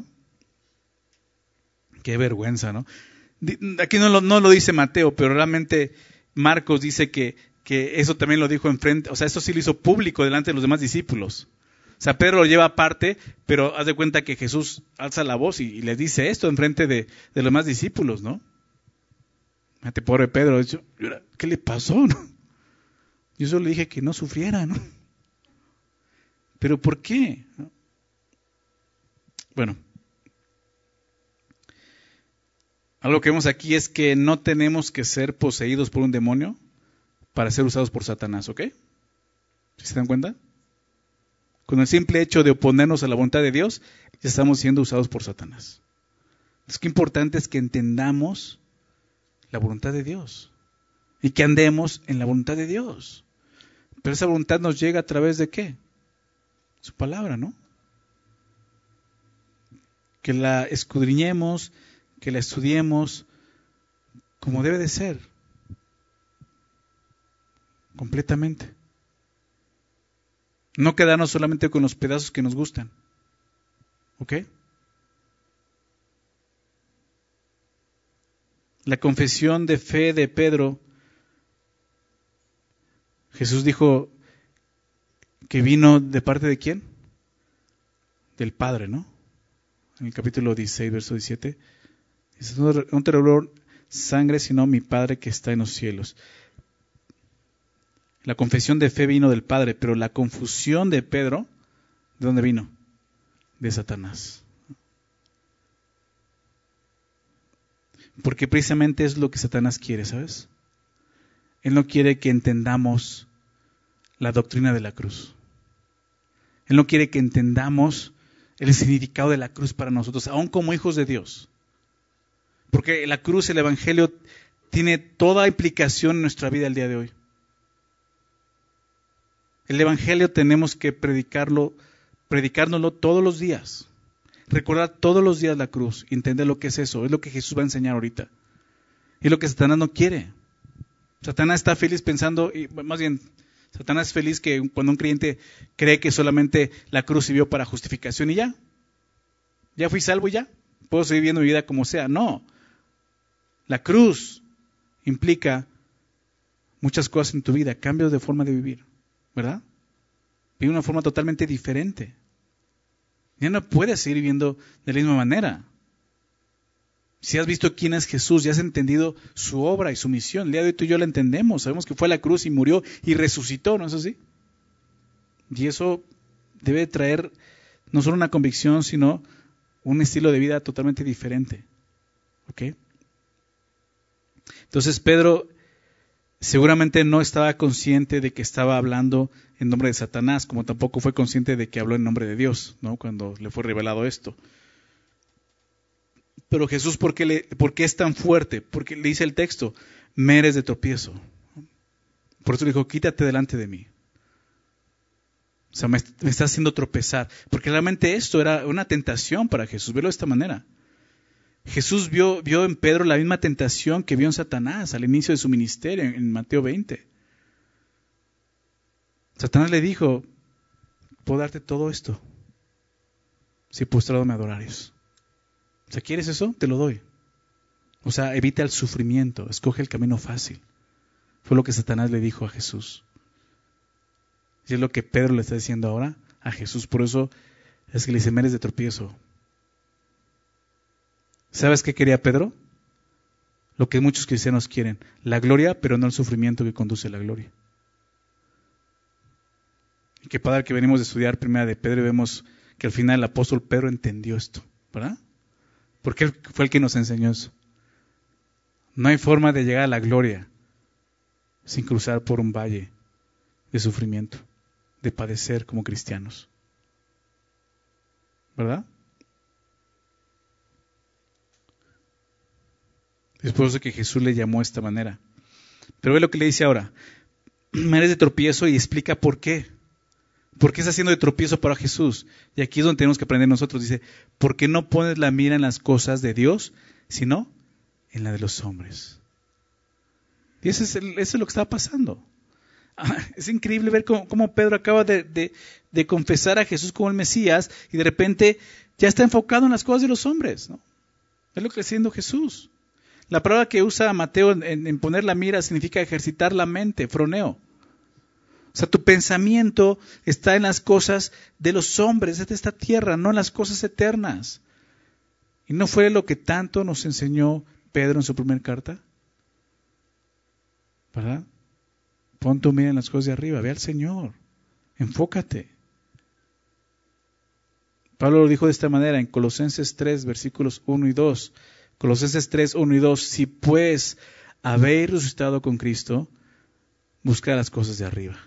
Qué vergüenza, ¿no? Aquí no lo, no lo dice Mateo, pero realmente Marcos dice que, que eso también lo dijo enfrente, o sea, eso sí lo hizo público delante de los demás discípulos. O sea, Pedro lo lleva aparte, pero haz de cuenta que Jesús alza la voz y, y les dice esto enfrente de, de los demás discípulos, ¿no? Fíjate, pobre Pedro, ¿qué le pasó? ¿No? Yo solo le dije que no sufriera, ¿no? ¿Pero por qué? ¿No? Bueno, algo que vemos aquí es que no tenemos que ser poseídos por un demonio para ser usados por Satanás, ¿ok? ¿Se dan cuenta? Con el simple hecho de oponernos a la voluntad de Dios, ya estamos siendo usados por Satanás. Entonces, qué importante es que entendamos la voluntad de Dios y que andemos en la voluntad de Dios. Pero esa voluntad nos llega a través de ¿qué? Su palabra, ¿no? Que la escudriñemos, que la estudiemos como debe de ser, completamente. No quedarnos solamente con los pedazos que nos gustan, ¿ok? La confesión de fe de Pedro, Jesús dijo que vino de parte de ¿quién? Del Padre, ¿no? En el capítulo dieciséis, verso diecisiete, dice: no te reveló sangre, sino mi Padre que está en los cielos. La confesión de fe vino del Padre, pero la confusión de Pedro, ¿de dónde vino? De Satanás. Porque precisamente es lo que Satanás quiere, ¿sabes? Él no quiere que entendamos la doctrina de la cruz. Él no quiere que entendamos el significado de la cruz para nosotros, aún como hijos de Dios. Porque la cruz, el Evangelio, tiene toda implicación en nuestra vida el día de hoy. El Evangelio tenemos que predicarlo, predicárnoslo todos los días. Recordar todos los días la cruz, entender lo que es eso, es lo que Jesús va a enseñar ahorita. Es lo que Satanás no quiere. Satanás está feliz pensando, y más bien, Satanás es feliz que cuando un creyente cree que solamente la cruz sirvió para justificación y ya. Ya fui salvo y ya. Puedo seguir viviendo mi vida como sea. No. La cruz implica muchas cosas en tu vida, cambios de forma de vivir, ¿verdad? Vive de una forma totalmente diferente. Ya no puedes seguir viviendo de la misma manera. Si has visto quién es Jesús, ya has entendido su obra y su misión. El día de hoy tú y yo la entendemos. Sabemos que fue a la cruz y murió y resucitó, ¿no es así? Y eso debe traer no solo una convicción, sino un estilo de vida totalmente diferente. ¿Ok? Entonces Pedro seguramente no estaba consciente de que estaba hablando en nombre de Satanás, como tampoco fue consciente de que habló en nombre de Dios, ¿no? Cuando le fue revelado esto. Pero Jesús, ¿por qué, le, ¿por qué es tan fuerte? Porque le dice el texto, me eres de tropiezo. Por eso le dijo, quítate delante de mí. O sea, me, me está haciendo tropezar. Porque realmente esto era una tentación para Jesús. Velo de esta manera. Jesús vio, vio en Pedro la misma tentación que vio en Satanás al inicio de su ministerio, en, en Mateo veinte. Satanás le dijo, puedo darte todo esto si postrado me adorares. O sea, ¿quieres eso? Te lo doy. O sea, evita el sufrimiento, escoge el camino fácil. Fue lo que Satanás le dijo a Jesús. Y es lo que Pedro le está diciendo ahora a Jesús. Por eso es que le dice, me eres de tropiezo. ¿Sabes qué quería Pedro? Lo que muchos cristianos quieren, la gloria, pero no el sufrimiento que conduce a la gloria. Y qué padre que venimos de estudiar primera de Pedro y vemos que al final el apóstol Pedro entendió esto, ¿verdad? Porque él fue el que nos enseñó eso. No hay forma de llegar a la gloria sin cruzar por un valle de sufrimiento, de padecer como cristianos. ¿Verdad? Es por eso que Jesús le llamó de esta manera. Pero ve lo que le dice ahora. Me eres de tropiezo y explica por qué. ¿Por qué está haciendo de tropiezo para Jesús? Y aquí es donde tenemos que aprender nosotros. Dice, ¿por qué no pones la mira en las cosas de Dios, sino en la de los hombres? Y eso es, el, eso es lo que estaba pasando. Es increíble ver cómo, cómo Pedro acaba de, de, de confesar a Jesús como el Mesías y de repente ya está enfocado en las cosas de los hombres, ¿no? Es lo que está haciendo Jesús. La palabra que usa Mateo en, en poner la mira significa ejercitar la mente, froneo. O sea, tu pensamiento está en las cosas de los hombres de esta tierra, no en las cosas eternas. ¿Y no fue lo que tanto nos enseñó Pedro en su primera carta? ¿Verdad? Pon tu mira en las cosas de arriba, ve al Señor, enfócate. Pablo lo dijo de esta manera en Colosenses tres, versículos uno y dos. Colosenses tres, uno y dos. Si pues habéis resucitado con Cristo, buscad las cosas de arriba.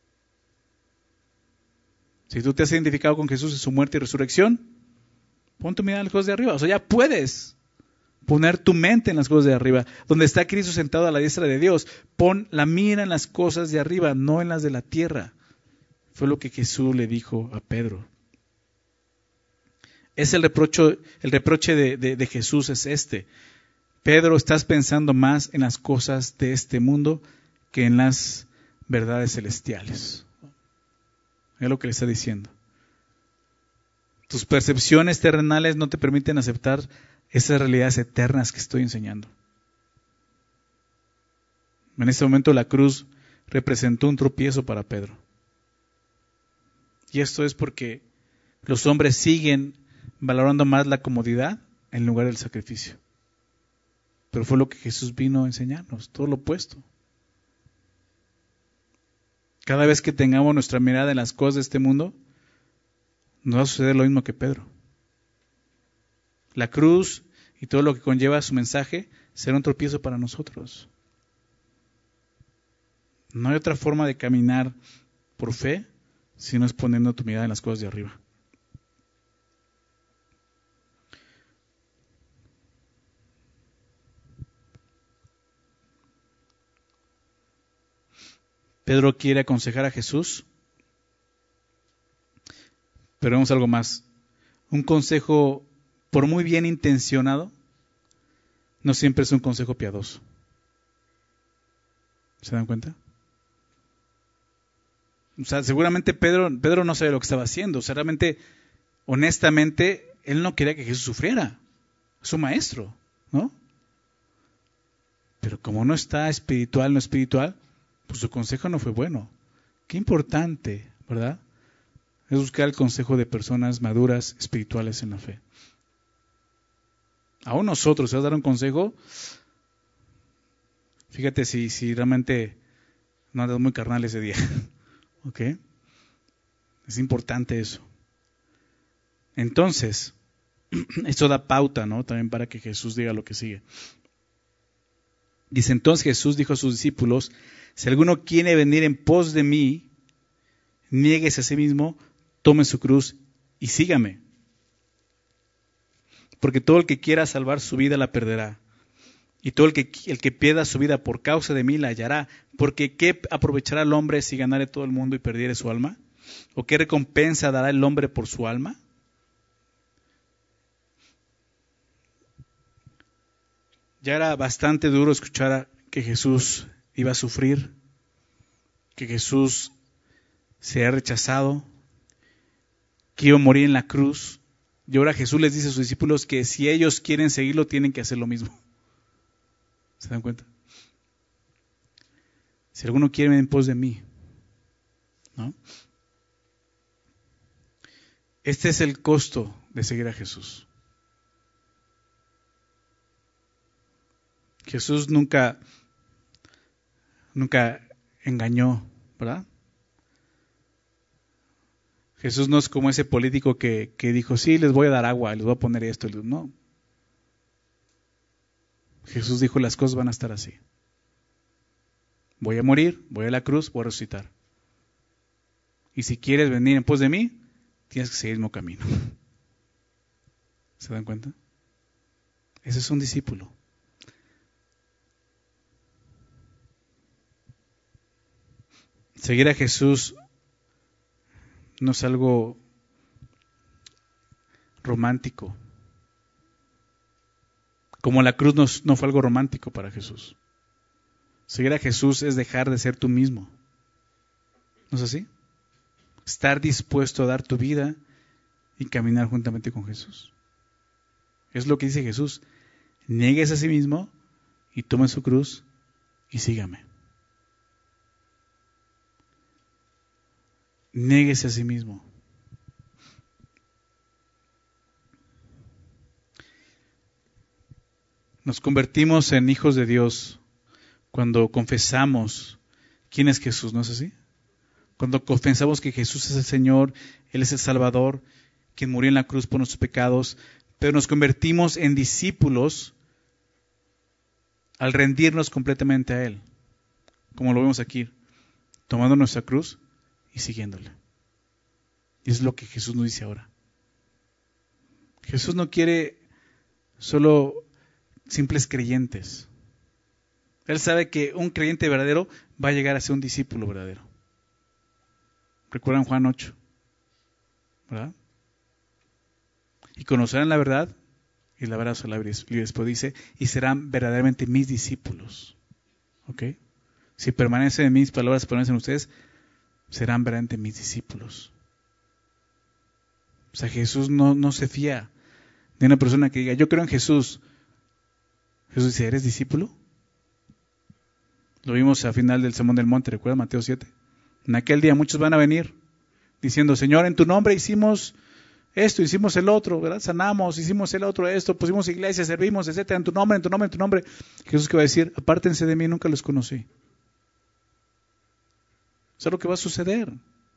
Si tú te has identificado con Jesús en su muerte y resurrección, pon tu mirada en las cosas de arriba. O sea, ya puedes poner tu mente en las cosas de arriba. Donde está Cristo sentado a la diestra de Dios, pon la mira en las cosas de arriba, no en las de la tierra. Fue lo que Jesús le dijo a Pedro. Es el reproche, el reproche de, de, de Jesús es este. Pedro, estás pensando más en las cosas de este mundo que en las verdades celestiales. Es lo que le está diciendo. Tus percepciones terrenales no te permiten aceptar esas realidades eternas que estoy enseñando. En este momento la cruz representó un tropiezo para Pedro. Y esto es porque los hombres siguen valorando más la comodidad en lugar del sacrificio. Pero fue lo que Jesús vino a enseñarnos, todo lo opuesto. Cada vez que tengamos nuestra mirada en las cosas de este mundo, nos va a suceder lo mismo que Pedro. La cruz y todo lo que conlleva su mensaje será un tropiezo para nosotros. No hay otra forma de caminar por fe si no es poniendo tu mirada en las cosas de arriba. Pedro quiere aconsejar a Jesús, pero vemos algo más. Un consejo, por muy bien intencionado, no siempre es un consejo piadoso. ¿Se dan cuenta? O sea, seguramente Pedro, Pedro no sabía lo que estaba haciendo. O sea, realmente, honestamente, él no quería que Jesús sufriera. Es su maestro, ¿no? Pero como no está espiritual, no espiritual, pues su consejo no fue bueno. Qué importante, ¿verdad? Es buscar el consejo de personas maduras, espirituales en la fe. Aún nosotros, si vas a dar un consejo, fíjate si, si realmente no andas muy carnal ese día. ¿Ok? Es importante eso. Entonces, esto da pauta, ¿no? También para que Jesús diga lo que sigue. Dice, entonces Jesús dijo a sus discípulos, si alguno quiere venir en pos de mí, niéguese a sí mismo, tome su cruz y sígame. Porque todo el que quiera salvar su vida la perderá. Y todo el que, el que pierda su vida por causa de mí la hallará. Porque ¿qué aprovechará el hombre si ganare todo el mundo y perdiere su alma? ¿O qué recompensa dará el hombre por su alma? Ya era bastante duro escuchar que Jesús iba a sufrir, que Jesús se ha rechazado, que iba a morir en la cruz. Y ahora Jesús les dice a sus discípulos que si ellos quieren seguirlo, tienen que hacer lo mismo. ¿Se dan cuenta? Si alguno quiere venir en pos de mí, ¿no? Este es el costo de seguir a Jesús. Jesús nunca, nunca engañó, ¿verdad? Jesús no es como ese político que, que dijo, sí, les voy a dar agua, les voy a poner esto. No. Jesús dijo, las cosas van a estar así. Voy a morir, voy a la cruz, voy a resucitar. Y si quieres venir en pos de mí, tienes que seguir el mismo camino. ¿Se dan cuenta? Ese es un discípulo. Seguir a Jesús no es algo romántico. Como la cruz no, no fue algo romántico para Jesús. Seguir a Jesús es dejar de ser tú mismo. ¿No es así? Estar dispuesto a dar tu vida y caminar juntamente con Jesús. Es lo que dice Jesús. Niegues a sí mismo y tome su cruz y sígame. Niéguese a sí mismo. Nos convertimos en hijos de Dios cuando confesamos quién es Jesús, ¿no es así? Cuando confesamos que Jesús es el Señor, Él es el Salvador, quien murió en la cruz por nuestros pecados, pero nos convertimos en discípulos al rendirnos completamente a Él, como lo vemos aquí, tomando nuestra cruz y siguiéndole. Y es lo que Jesús nos dice ahora. Jesús no quiere solo simples creyentes. Él sabe que un creyente verdadero va a llegar a ser un discípulo verdadero. ¿Recuerdan Juan ocho? ¿Verdad? Y conocerán la verdad, y la verdad os hará libres. Y después dice, y serán verdaderamente mis discípulos. ¿Ok? Si permanecen en mis palabras, permanecen en ustedes, serán verdaderamente mis discípulos. O sea, Jesús no, no se fía de una persona que diga, yo creo en Jesús. Jesús dice, ¿eres discípulo? Lo vimos al final del Sermón del Monte, ¿recuerda Mateo siete? En aquel día muchos van a venir diciendo, Señor, en tu nombre hicimos esto, hicimos el otro, ¿verdad? Sanamos, hicimos el otro, esto, pusimos iglesia, servimos, etcétera, en tu nombre, en tu nombre, en tu nombre. Jesús que va a decir, apártense de mí, nunca los conocí. Eso es lo que va a suceder.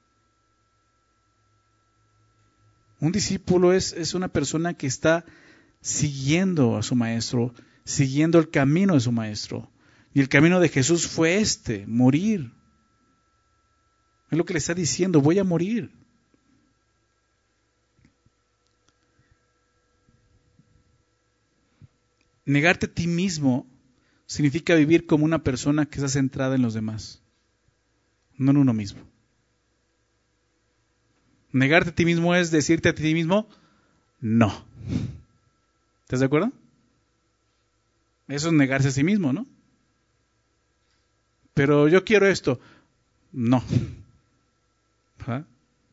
Un discípulo es, es una persona que está siguiendo a su maestro, siguiendo el camino de su maestro. Y el camino de Jesús fue este, morir. Es lo que le está diciendo, voy a morir. Negarte a ti mismo significa vivir como una persona que está centrada en los demás, no en uno mismo. Negarte a ti mismo es decirte a ti mismo, no. ¿Estás de acuerdo? Eso es negarse a sí mismo, ¿no? Pero yo quiero esto. No. ¿Ah?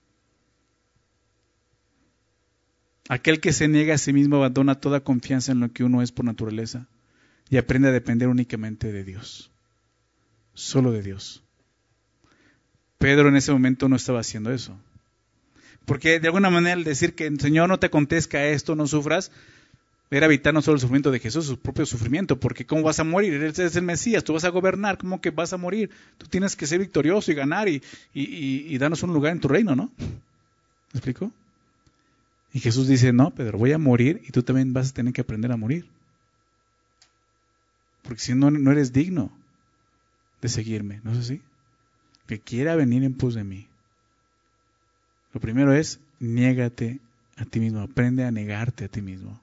Aquel que se niega a sí mismo abandona toda confianza en lo que uno es por naturaleza y aprende a depender únicamente de Dios. Solo de Dios. Pedro en ese momento no estaba haciendo eso. Porque de alguna manera el decir que el Señor no te acontezca esto, no sufras, era evitar no solo el sufrimiento de Jesús, su propio sufrimiento, porque ¿cómo vas a morir? Eres el Mesías, tú vas a gobernar, ¿cómo que vas a morir? Tú tienes que ser victorioso y ganar y, y, y, y darnos un lugar en tu reino, ¿no? ¿Me explico? Y Jesús dice, no, Pedro, voy a morir y tú también vas a tener que aprender a morir. Porque si no, no eres digno de seguirme, ¿no es así? Que quiera venir en pos de mí. Lo primero es, niégate a ti mismo, aprende a negarte a ti mismo.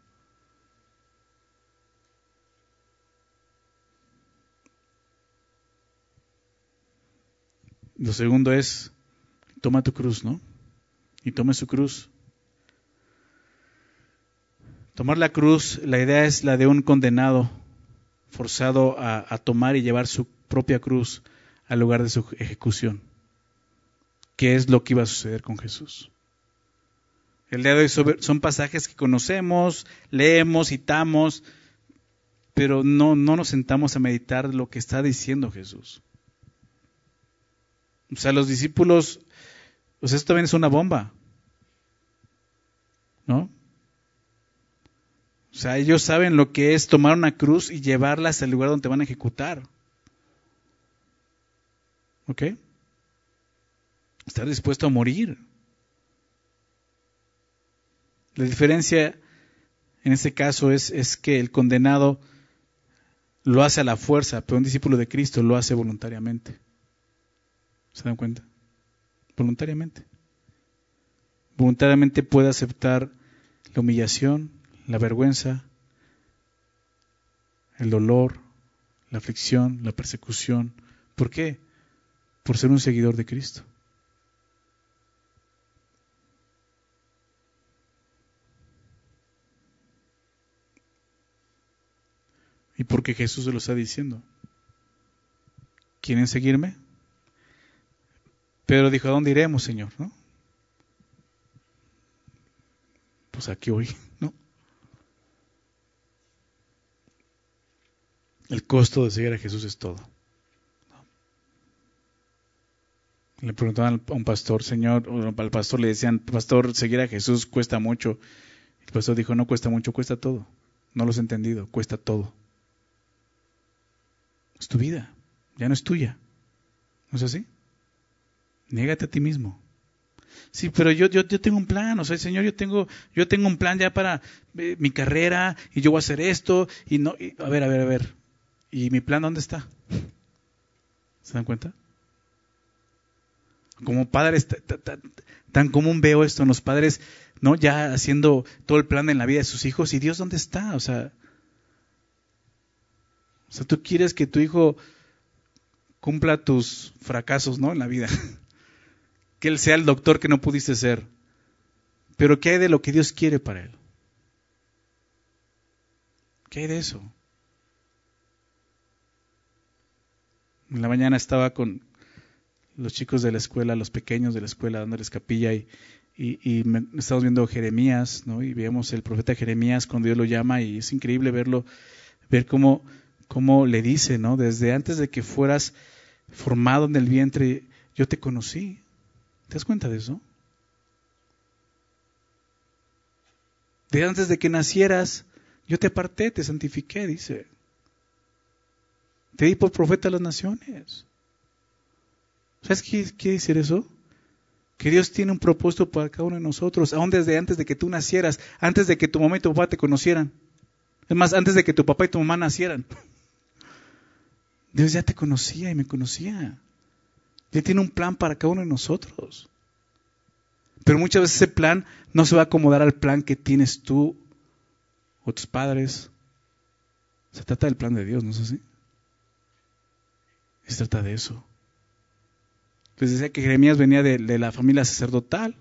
Lo segundo es, toma tu cruz, ¿no? Y tome su cruz. Tomar la cruz, la idea es la de un condenado forzado a, a tomar y llevar su propia cruz al lugar de su ejecución. ¿Qué es lo que iba a suceder con Jesús? El día de hoy son pasajes que conocemos, leemos, citamos, pero no, no nos sentamos a meditar lo que está diciendo Jesús. O sea, los discípulos, pues esto también es una bomba, ¿no? O sea, ellos saben lo que es tomar una cruz y llevarla hasta el lugar donde te van a ejecutar. ¿Ok? Estar dispuesto a morir. La diferencia en este caso es, es que el condenado lo hace a la fuerza, pero un discípulo de Cristo lo hace voluntariamente. ¿Se dan cuenta? Voluntariamente. Voluntariamente puede aceptar la humillación, la vergüenza, el dolor, la aflicción, la persecución. ¿Por qué? Por ser un seguidor de Cristo. y porque Jesús se lo está diciendo. ¿Quieren seguirme? Pedro dijo, ¿a dónde iremos, Señor? ¿No? Pues aquí hoy, ¿no? El costo de seguir a Jesús es todo. Le preguntaban a un pastor, Señor, o al pastor le decían, pastor, seguir a Jesús cuesta mucho. El pastor dijo, no cuesta mucho, cuesta todo. No lo has entendido, cuesta todo. Es tu vida, ya no es tuya. ¿No es así? Négate a ti mismo. Sí, pero yo, yo, yo tengo un plan, o sea, Señor, yo tengo, yo tengo un plan ya para eh, mi carrera, y yo voy a hacer esto, y no, y, a ver, a ver, a ver, ¿y mi plan dónde está? ¿Se dan cuenta? Como padres, tan común veo esto en los padres, ¿no? Ya haciendo todo el plan en la vida de sus hijos, ¿y Dios dónde está? O sea, o sea, tú quieres que tu hijo cumpla tus fracasos, ¿no? En la vida. Que él sea el doctor que no pudiste ser. Pero ¿qué hay de lo que Dios quiere para él? ¿Qué hay de eso? En la mañana estaba con los chicos de la escuela, los pequeños de la escuela, dándoles capilla y, y, y me, estamos viendo Jeremías, ¿no? Y vemos el profeta Jeremías cuando Dios lo llama y es increíble verlo, ver cómo, cómo le dice, ¿no? Desde antes de que fueras formado en el vientre, yo te conocí. ¿Te das cuenta de eso? Desde antes de que nacieras, yo te aparté, te santifiqué, dice. Te di por profeta a las naciones. ¿Sabes qué quiere decir eso? Que Dios tiene un propósito para cada uno de nosotros, aún desde antes de que tú nacieras, antes de que tu mamá y tu papá te conocieran. Es más, antes de que tu papá y tu mamá nacieran. Dios ya te conocía y me conocía. Dios tiene un plan para cada uno de nosotros. Pero muchas veces ese plan no se va a acomodar al plan que tienes tú o tus padres. Se trata del plan de Dios, ¿no es así? Se trata de eso. Les decía que Jeremías venía de, de la familia sacerdotal.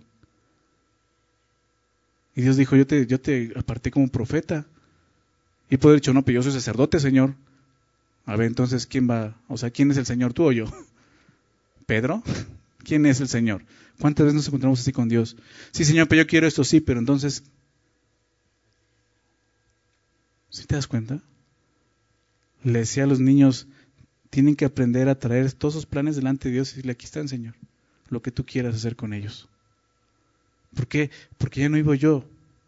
Y Dios dijo, yo te, yo te aparté como profeta. Y puedo haber dicho, no, pero yo soy sacerdote, Señor. A ver, entonces, ¿quién va? O sea, ¿quién es el Señor, tú o yo? ¿Pedro? ¿Quién es el Señor? ¿Cuántas veces nos encontramos así con Dios? Sí, Señor, pero yo quiero esto, sí, pero entonces... ¿Sí te das cuenta? Le decía a los niños, tienen que aprender a traer todos esos planes delante de Dios y decirle, aquí están, Señor, lo que tú quieras hacer con ellos. ¿Por qué? Porque ya no vivo yo.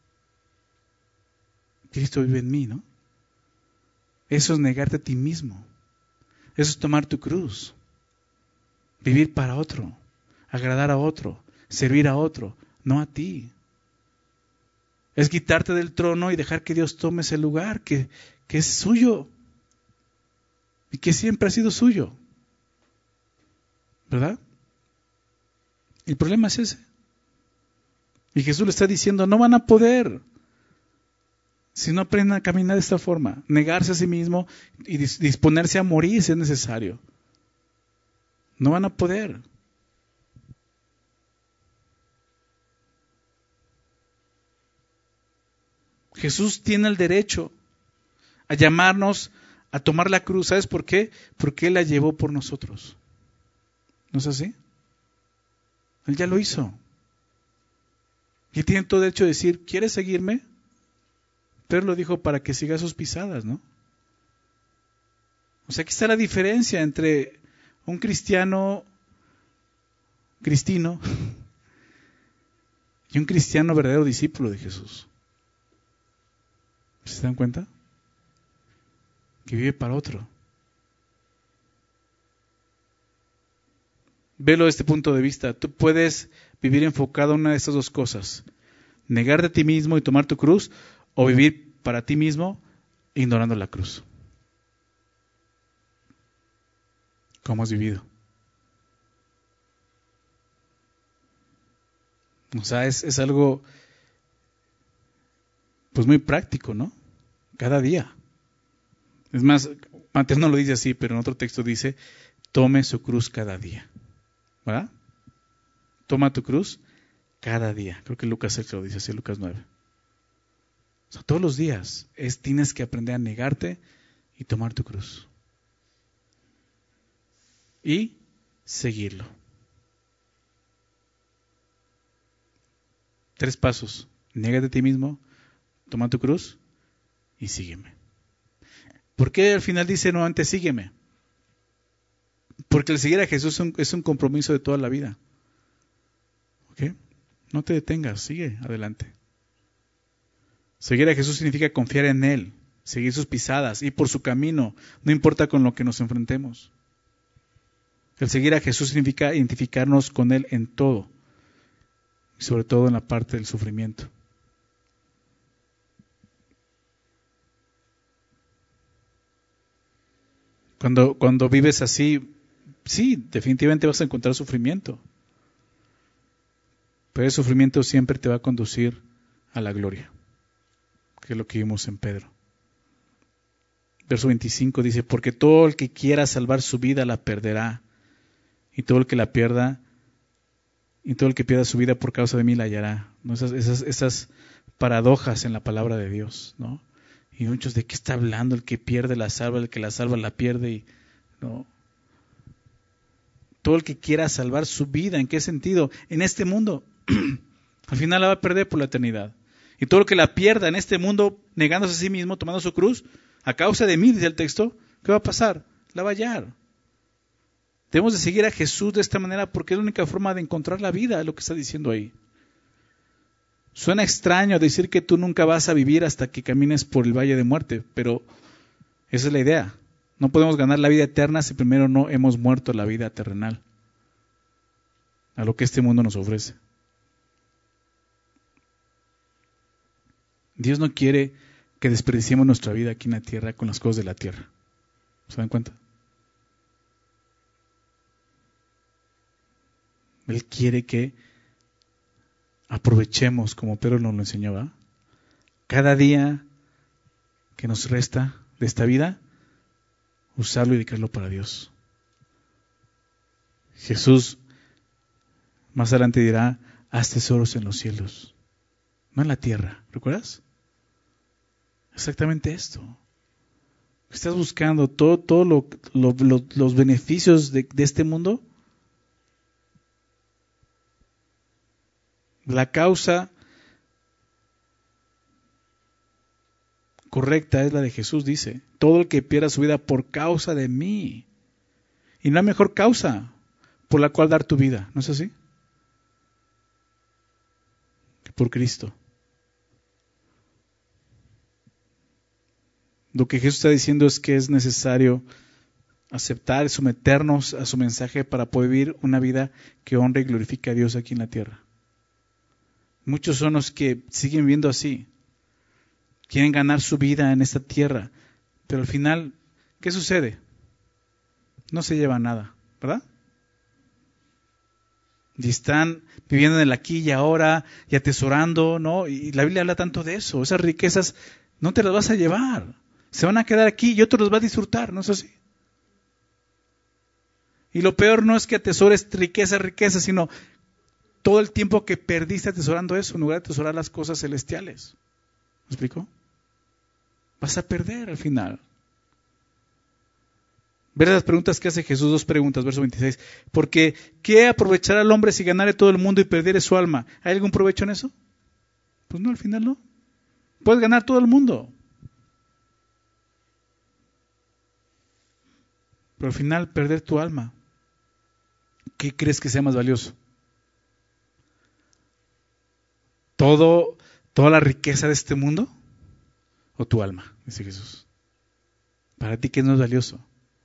Cristo vive en mí, ¿no? Eso es negarte a ti mismo. Eso es tomar tu cruz. Vivir para otro, agradar a otro, servir a otro, no a ti. Es quitarte del trono y dejar que Dios tome ese lugar que, que es suyo y que siempre ha sido suyo. ¿Verdad? El problema es ese. Y Jesús le está diciendo, no van a poder si no aprenden a caminar de esta forma, negarse a sí mismo y disponerse a morir si es necesario. No van a poder. Jesús tiene el derecho a llamarnos a tomar la cruz. ¿Sabes por qué? Porque Él la llevó por nosotros. ¿No es así? Él ya lo hizo. Y tiene todo derecho a decir, ¿quieres seguirme? Pero lo dijo para que siga sus pisadas, ¿no? O sea, aquí está la diferencia entre un cristiano cristino y un cristiano verdadero discípulo de Jesús. ¿Se dan cuenta? Que vive para otro. Velo desde este punto de vista. Tú puedes vivir enfocado en una de estas dos cosas. Negarte a ti mismo y tomar tu cruz, o vivir para ti mismo ignorando la cruz. ¿Cómo has vivido? O sea, es, es algo pues muy práctico, ¿no? Cada día. Es más, Mateo no lo dice así, pero en otro texto dice, tome su cruz cada día. ¿Verdad? Toma tu cruz cada día. Creo que Lucas ocho lo dice así, Lucas nueve. O sea, todos los días es, tienes que aprender a negarte y tomar tu cruz. Y seguirlo. Tres pasos. Niégate a ti mismo, toma tu cruz y sígueme. ¿Por qué al final dice nuevamente sígueme? Porque el seguir a Jesús es un, es un compromiso de toda la vida. ¿Ok? No te detengas, sigue adelante. Seguir a Jesús significa confiar en Él, seguir sus pisadas, ir por su camino, no importa con lo que nos enfrentemos. El seguir a Jesús significa identificarnos con Él en todo, y sobre todo en la parte del sufrimiento. Cuando, cuando vives así, sí, definitivamente vas a encontrar sufrimiento. Pero el sufrimiento siempre te va a conducir a la gloria, que es lo que vimos en Pedro. Verso veinticinco dice, porque todo el que quiera salvar su vida la perderá, y todo el que la pierda, y todo el que pierda su vida por causa de mí la hallará. ¿No? Esas, esas, esas paradojas en la palabra de Dios, ¿no? Y muchos, ¿de qué está hablando? El que pierde la salva, el que la salva la pierde. Y, ¿no? Todo el que quiera salvar su vida, ¿en qué sentido? En este mundo. Al final la va a perder por la eternidad. Y todo el que la pierda en este mundo, negándose a sí mismo, tomando su cruz, a causa de mí, dice el texto, ¿qué va a pasar? La va a hallar. Debemos de seguir a Jesús de esta manera porque es la única forma de encontrar la vida, es lo que está diciendo ahí. Suena extraño decir que tú nunca vas a vivir hasta que camines por el valle de muerte, pero esa es la idea. No podemos ganar la vida eterna si primero no hemos muerto la vida terrenal, a lo que este mundo nos ofrece. Dios no quiere que desperdiciemos nuestra vida aquí en la tierra con las cosas de la tierra. ¿Se dan cuenta? Él quiere que aprovechemos, como Pedro nos lo enseñó, ¿verdad? Cada día que nos resta de esta vida, usarlo y dedicarlo para Dios. Jesús más adelante dirá, haz tesoros en los cielos, no en la tierra. ¿Recuerdas? Exactamente esto. ¿Estás buscando todo, todo lo, lo, lo, los beneficios de, de este mundo? La causa correcta es la de Jesús, dice, todo el que pierda su vida por causa de mí. Y no hay mejor causa por la cual dar tu vida, ¿no es así? Que por Cristo. Lo que Jesús está diciendo es que es necesario aceptar, someternos a su mensaje para poder vivir una vida que honre y glorifique a Dios aquí en la tierra. Muchos son los que siguen viviendo así. Quieren ganar su vida en esta tierra. Pero al final, ¿qué sucede? No se lleva nada, ¿verdad? Y están viviendo en el aquí y ahora y atesorando, ¿no? Y la Biblia habla tanto de eso. Esas riquezas no te las vas a llevar. Se van a quedar aquí y otro los va a disfrutar, ¿no es así? Y lo peor no es que atesores riqueza, riqueza, sino todo el tiempo que perdiste atesorando eso, en lugar de atesorar las cosas celestiales. ¿Me explico? Vas a perder al final. Ver las preguntas que hace Jesús, dos preguntas, verso veintiséis. Porque, ¿qué aprovechará el hombre si ganare todo el mundo y perdiere su alma? ¿Hay algún provecho en eso? Pues no, al final no. Puedes ganar todo el mundo, pero al final perder tu alma. ¿Qué crees que sea más valioso? ¿Todo, toda la riqueza de este mundo o tu alma? Dice Jesús. ¿Para ti qué es más valioso?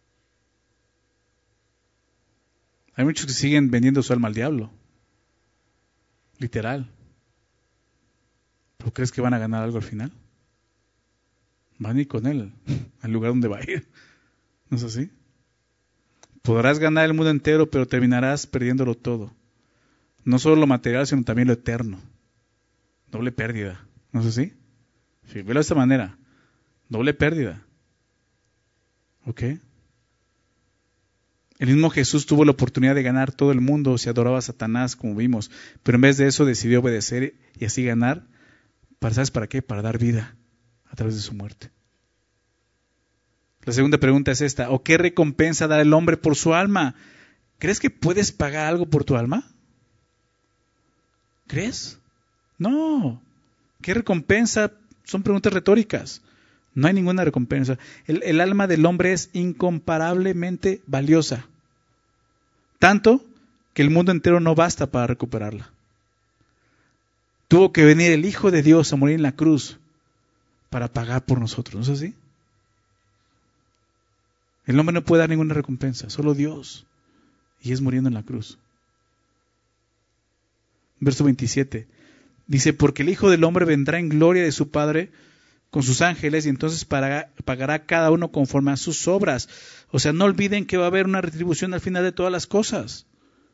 Hay muchos que siguen vendiendo su alma al diablo. Literal. ¿Pero crees que van a ganar algo al final? Van a ir con él al lugar donde va a ir. ¿No es así? Podrás ganar el mundo entero, pero terminarás perdiéndolo todo. No solo lo material, sino también lo eterno. Doble pérdida. ¿No es así? Sí, velo de esta manera. Doble pérdida. ¿Ok? El mismo Jesús tuvo la oportunidad de ganar todo el mundo si adoraba a Satanás, como vimos. Pero en vez de eso decidió obedecer y así ganar. ¿Para, ¿Sabes para qué? Para dar vida a través de su muerte. La segunda pregunta es esta: ¿o qué recompensa da el hombre por su alma? ¿Crees que puedes pagar algo por tu alma? ¿Crees? No. ¿Qué recompensa? Son preguntas retóricas. No hay ninguna recompensa. El, el alma del hombre es incomparablemente valiosa. Tanto que el mundo entero no basta para recuperarla. Tuvo que venir el Hijo de Dios a morir en la cruz para pagar por nosotros. ¿No es así? El hombre no puede dar ninguna recompensa, solo Dios. Y es muriendo en la cruz. Verso veintisiete. Dice, porque el Hijo del Hombre vendrá en gloria de su Padre con sus ángeles y entonces pagará, pagará cada uno conforme a sus obras. O sea, no olviden que va a haber una retribución al final de todas las cosas.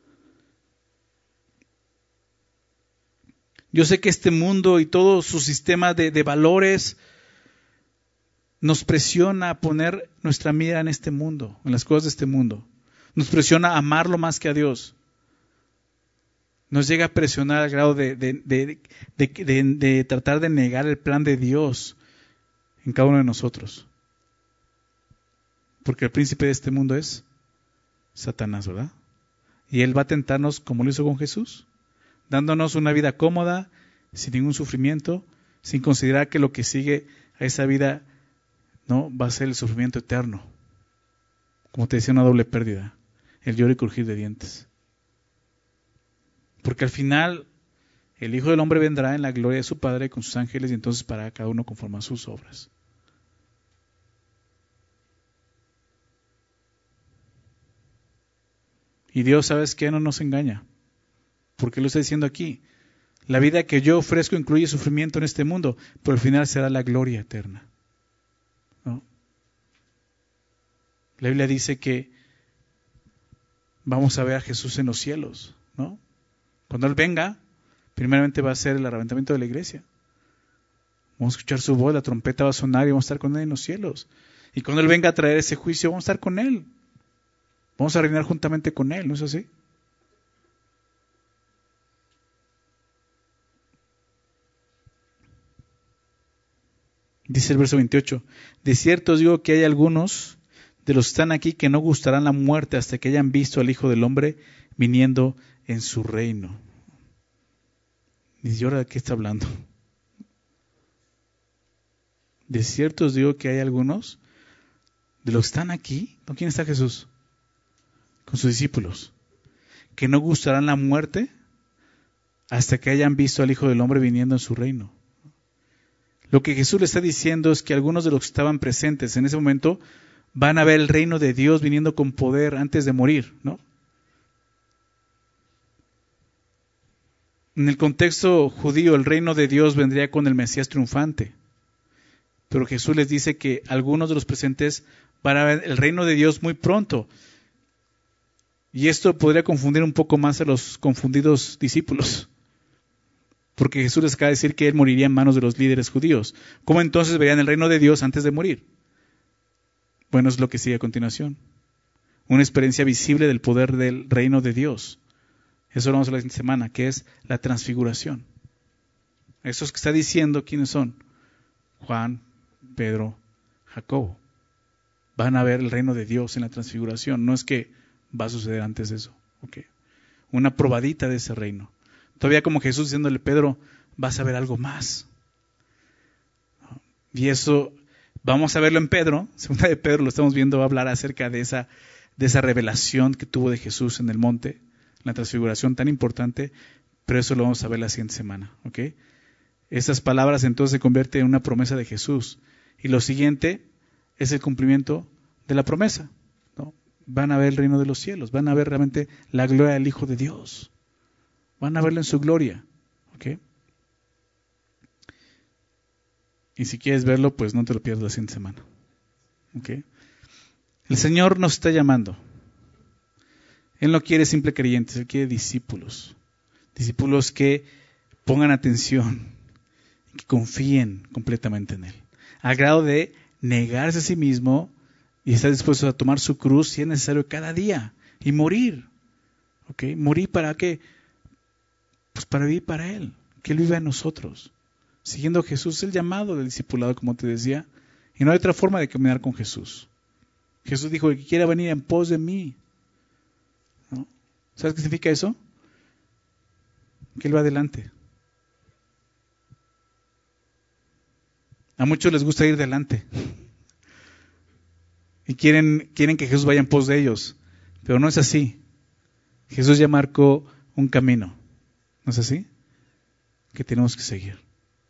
Yo sé que este mundo y todo su sistema de, de valores nos presiona a poner nuestra mira en este mundo, en las cosas de este mundo. Nos presiona a amarlo más que a Dios. Nos llega a presionar al grado de, de, de, de, de, de tratar de negar el plan de Dios en cada uno de nosotros. Porque el príncipe de este mundo es Satanás, ¿verdad? Y él va a tentarnos como lo hizo con Jesús, dándonos una vida cómoda, sin ningún sufrimiento, sin considerar que lo que sigue a esa vida no va a ser el sufrimiento eterno. Como te decía, una doble pérdida, el lloro y crujir de dientes. Porque al final el Hijo del Hombre vendrá en la gloria de su Padre con sus ángeles y entonces para cada uno conforme a sus obras. Y Dios, ¿sabes qué? No nos engaña. Porque lo está diciendo aquí. La vida que yo ofrezco incluye sufrimiento en este mundo, pero al final será la gloria eterna. ¿No? La Biblia dice que vamos a ver a Jesús en los cielos, ¿no? Cuando Él venga, primeramente va a ser el arrebatamiento de la iglesia. Vamos a escuchar su voz, la trompeta va a sonar y vamos a estar con Él en los cielos. Y cuando Él venga a traer ese juicio, vamos a estar con Él. Vamos a reinar juntamente con Él, ¿no es así? Dice el verso veintiocho, de cierto os digo que hay algunos de los que están aquí que no gustarán la muerte hasta que hayan visto al Hijo del Hombre viniendo en su reino. ¿Y ahora de qué está hablando? De cierto os digo que hay algunos de los que están aquí. ¿Con quién está Jesús? Con sus discípulos. Que no gustarán la muerte hasta que hayan visto al Hijo del Hombre viniendo en su reino. Lo que Jesús le está diciendo es que algunos de los que estaban presentes en ese momento van a ver el reino de Dios viniendo con poder antes de morir, ¿no? En el contexto judío, el reino de Dios vendría con el Mesías triunfante. Pero Jesús les dice que algunos de los presentes van a ver el reino de Dios muy pronto. Y esto podría confundir un poco más a los confundidos discípulos. Porque Jesús les acaba de decir que Él moriría en manos de los líderes judíos. ¿Cómo entonces verían el reino de Dios antes de morir? Bueno, es lo que sigue a continuación. Una experiencia visible del poder del reino de Dios. Eso lo vamos a ver la siguiente semana, que es la transfiguración. Esos que está diciendo, ¿quiénes son? Juan, Pedro, Jacobo. Van a ver el reino de Dios en la transfiguración. No es que va a suceder antes de eso. Okay. Una probadita de ese reino. Todavía como Jesús diciéndole, Pedro, vas a ver algo más. Y eso vamos a verlo en Pedro. Segunda de Pedro lo estamos viendo, va a hablar acerca de esa, de esa revelación que tuvo de Jesús en el monte, la transfiguración tan importante, pero eso lo vamos a ver la siguiente semana. ¿Okay? Esas palabras entonces se convierten en una promesa de Jesús. Y lo siguiente es el cumplimiento de la promesa, ¿no? Van a ver el reino de los cielos, van a ver realmente la gloria del Hijo de Dios. Van a verlo en su gloria. ¿Okay? Y si quieres verlo, pues no te lo pierdas la siguiente semana. ¿Okay? El Señor nos está llamando. Él no quiere simple creyentes, Él quiere discípulos. Discípulos que pongan atención, que confíen completamente en Él. Al grado de negarse a sí mismo y estar dispuestos a tomar su cruz si es necesario cada día y morir. ¿Okay? ¿Morir para qué? Pues para vivir para Él, que Él viva en nosotros. Siguiendo a Jesús, el llamado del discipulado, como te decía, y no hay otra forma de caminar con Jesús. Jesús dijo, el que quiera venir en pos de mí, ¿no? ¿Sabes qué significa eso? Que Él va adelante. A muchos les gusta ir delante. Y quieren, quieren que Jesús vaya en pos de ellos. Pero no es así. Jesús ya marcó un camino. ¿No es así? Que tenemos que seguir.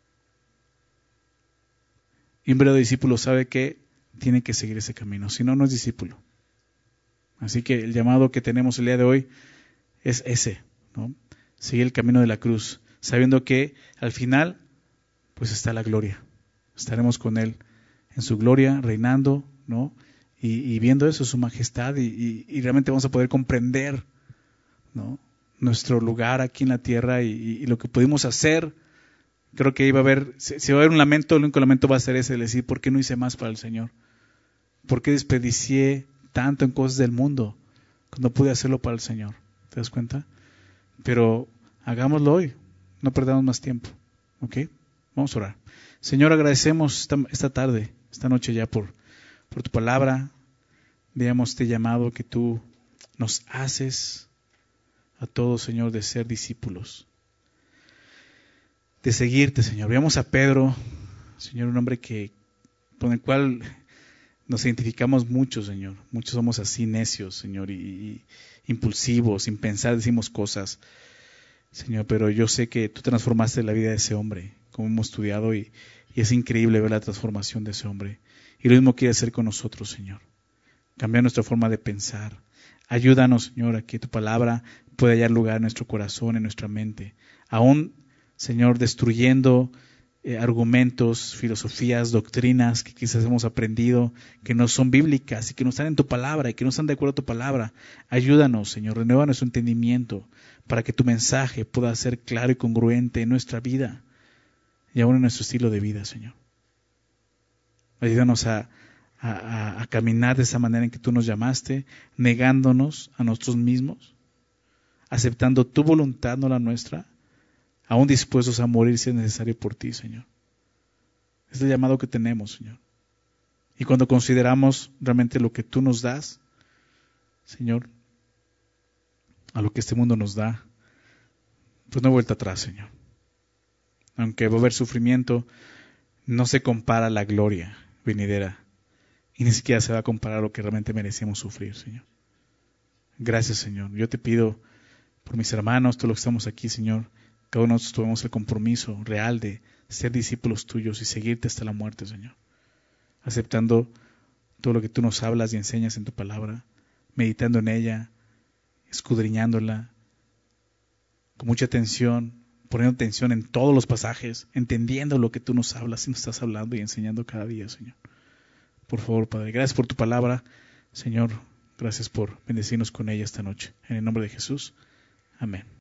Y un verdadero discípulo sabe que tiene que seguir ese camino. Si no, no es discípulo. Así que el llamado que tenemos el día de hoy es ese, ¿no? Seguir el camino de la cruz, sabiendo que al final, pues está la gloria. Estaremos con Él en su gloria, reinando, ¿no? Y, y viendo eso, su majestad, y, y, y realmente vamos a poder comprender, ¿no? Nuestro lugar aquí en la tierra y, y, y lo que pudimos hacer. Creo que iba a haber, si, si va a haber un lamento, el único lamento va a ser ese, de decir, ¿por qué no hice más para el Señor? ¿Por qué desperdicié tanto en cosas del mundo cuando pude hacerlo para el Señor? ¿Te das cuenta? Pero hagámoslo hoy, no perdamos más tiempo, ¿ok? Vamos a orar. Señor, agradecemos esta, esta tarde, esta noche ya por, por tu palabra. Veamos este llamado que tú nos haces a todos, Señor, de ser discípulos, de seguirte, Señor. Veamos a Pedro, Señor, un hombre que con el cual nos identificamos mucho, Señor. Muchos somos así necios, Señor, y, y impulsivos, sin pensar decimos cosas, Señor, pero yo sé que tú transformaste la vida de ese hombre, como hemos estudiado, y, y es increíble ver la transformación de ese hombre. Y lo mismo quiere hacer con nosotros, Señor. Cambiar nuestra forma de pensar. Ayúdanos, Señor, a que tu palabra pueda hallar lugar en nuestro corazón, en nuestra mente. Aún, Señor, destruyendo eh, argumentos, filosofías, doctrinas que quizás hemos aprendido, que no son bíblicas y que no están en tu palabra y que no están de acuerdo a tu palabra. Ayúdanos, Señor, renueva nuestro entendimiento para que tu mensaje pueda ser claro y congruente en nuestra vida y aún en nuestro estilo de vida, Señor. Ayúdanos a, a, a caminar de esa manera en que tú nos llamaste, negándonos a nosotros mismos, aceptando tu voluntad, no la nuestra, aún dispuestos a morir si es necesario por ti, Señor. Es el llamado que tenemos, Señor. Y cuando consideramos realmente lo que tú nos das, Señor, a lo que este mundo nos da, pues no hay vuelta atrás, Señor. Aunque va a haber sufrimiento, no se compara a la gloria venidera. Y ni siquiera se va a comparar a lo que realmente merecemos sufrir, Señor. Gracias, Señor. Yo te pido por mis hermanos, todos los que estamos aquí, Señor, cada uno de nosotros tomemos el compromiso real de ser discípulos tuyos y seguirte hasta la muerte, Señor. Aceptando todo lo que tú nos hablas y enseñas en tu palabra, meditando en ella, escudriñándola, con mucha atención, poniendo atención en todos los pasajes, entendiendo lo que tú nos hablas y nos estás hablando y enseñando cada día, Señor. Por favor, Padre, gracias por tu palabra, Señor. Gracias por bendecirnos con ella esta noche. En el nombre de Jesús. Amén.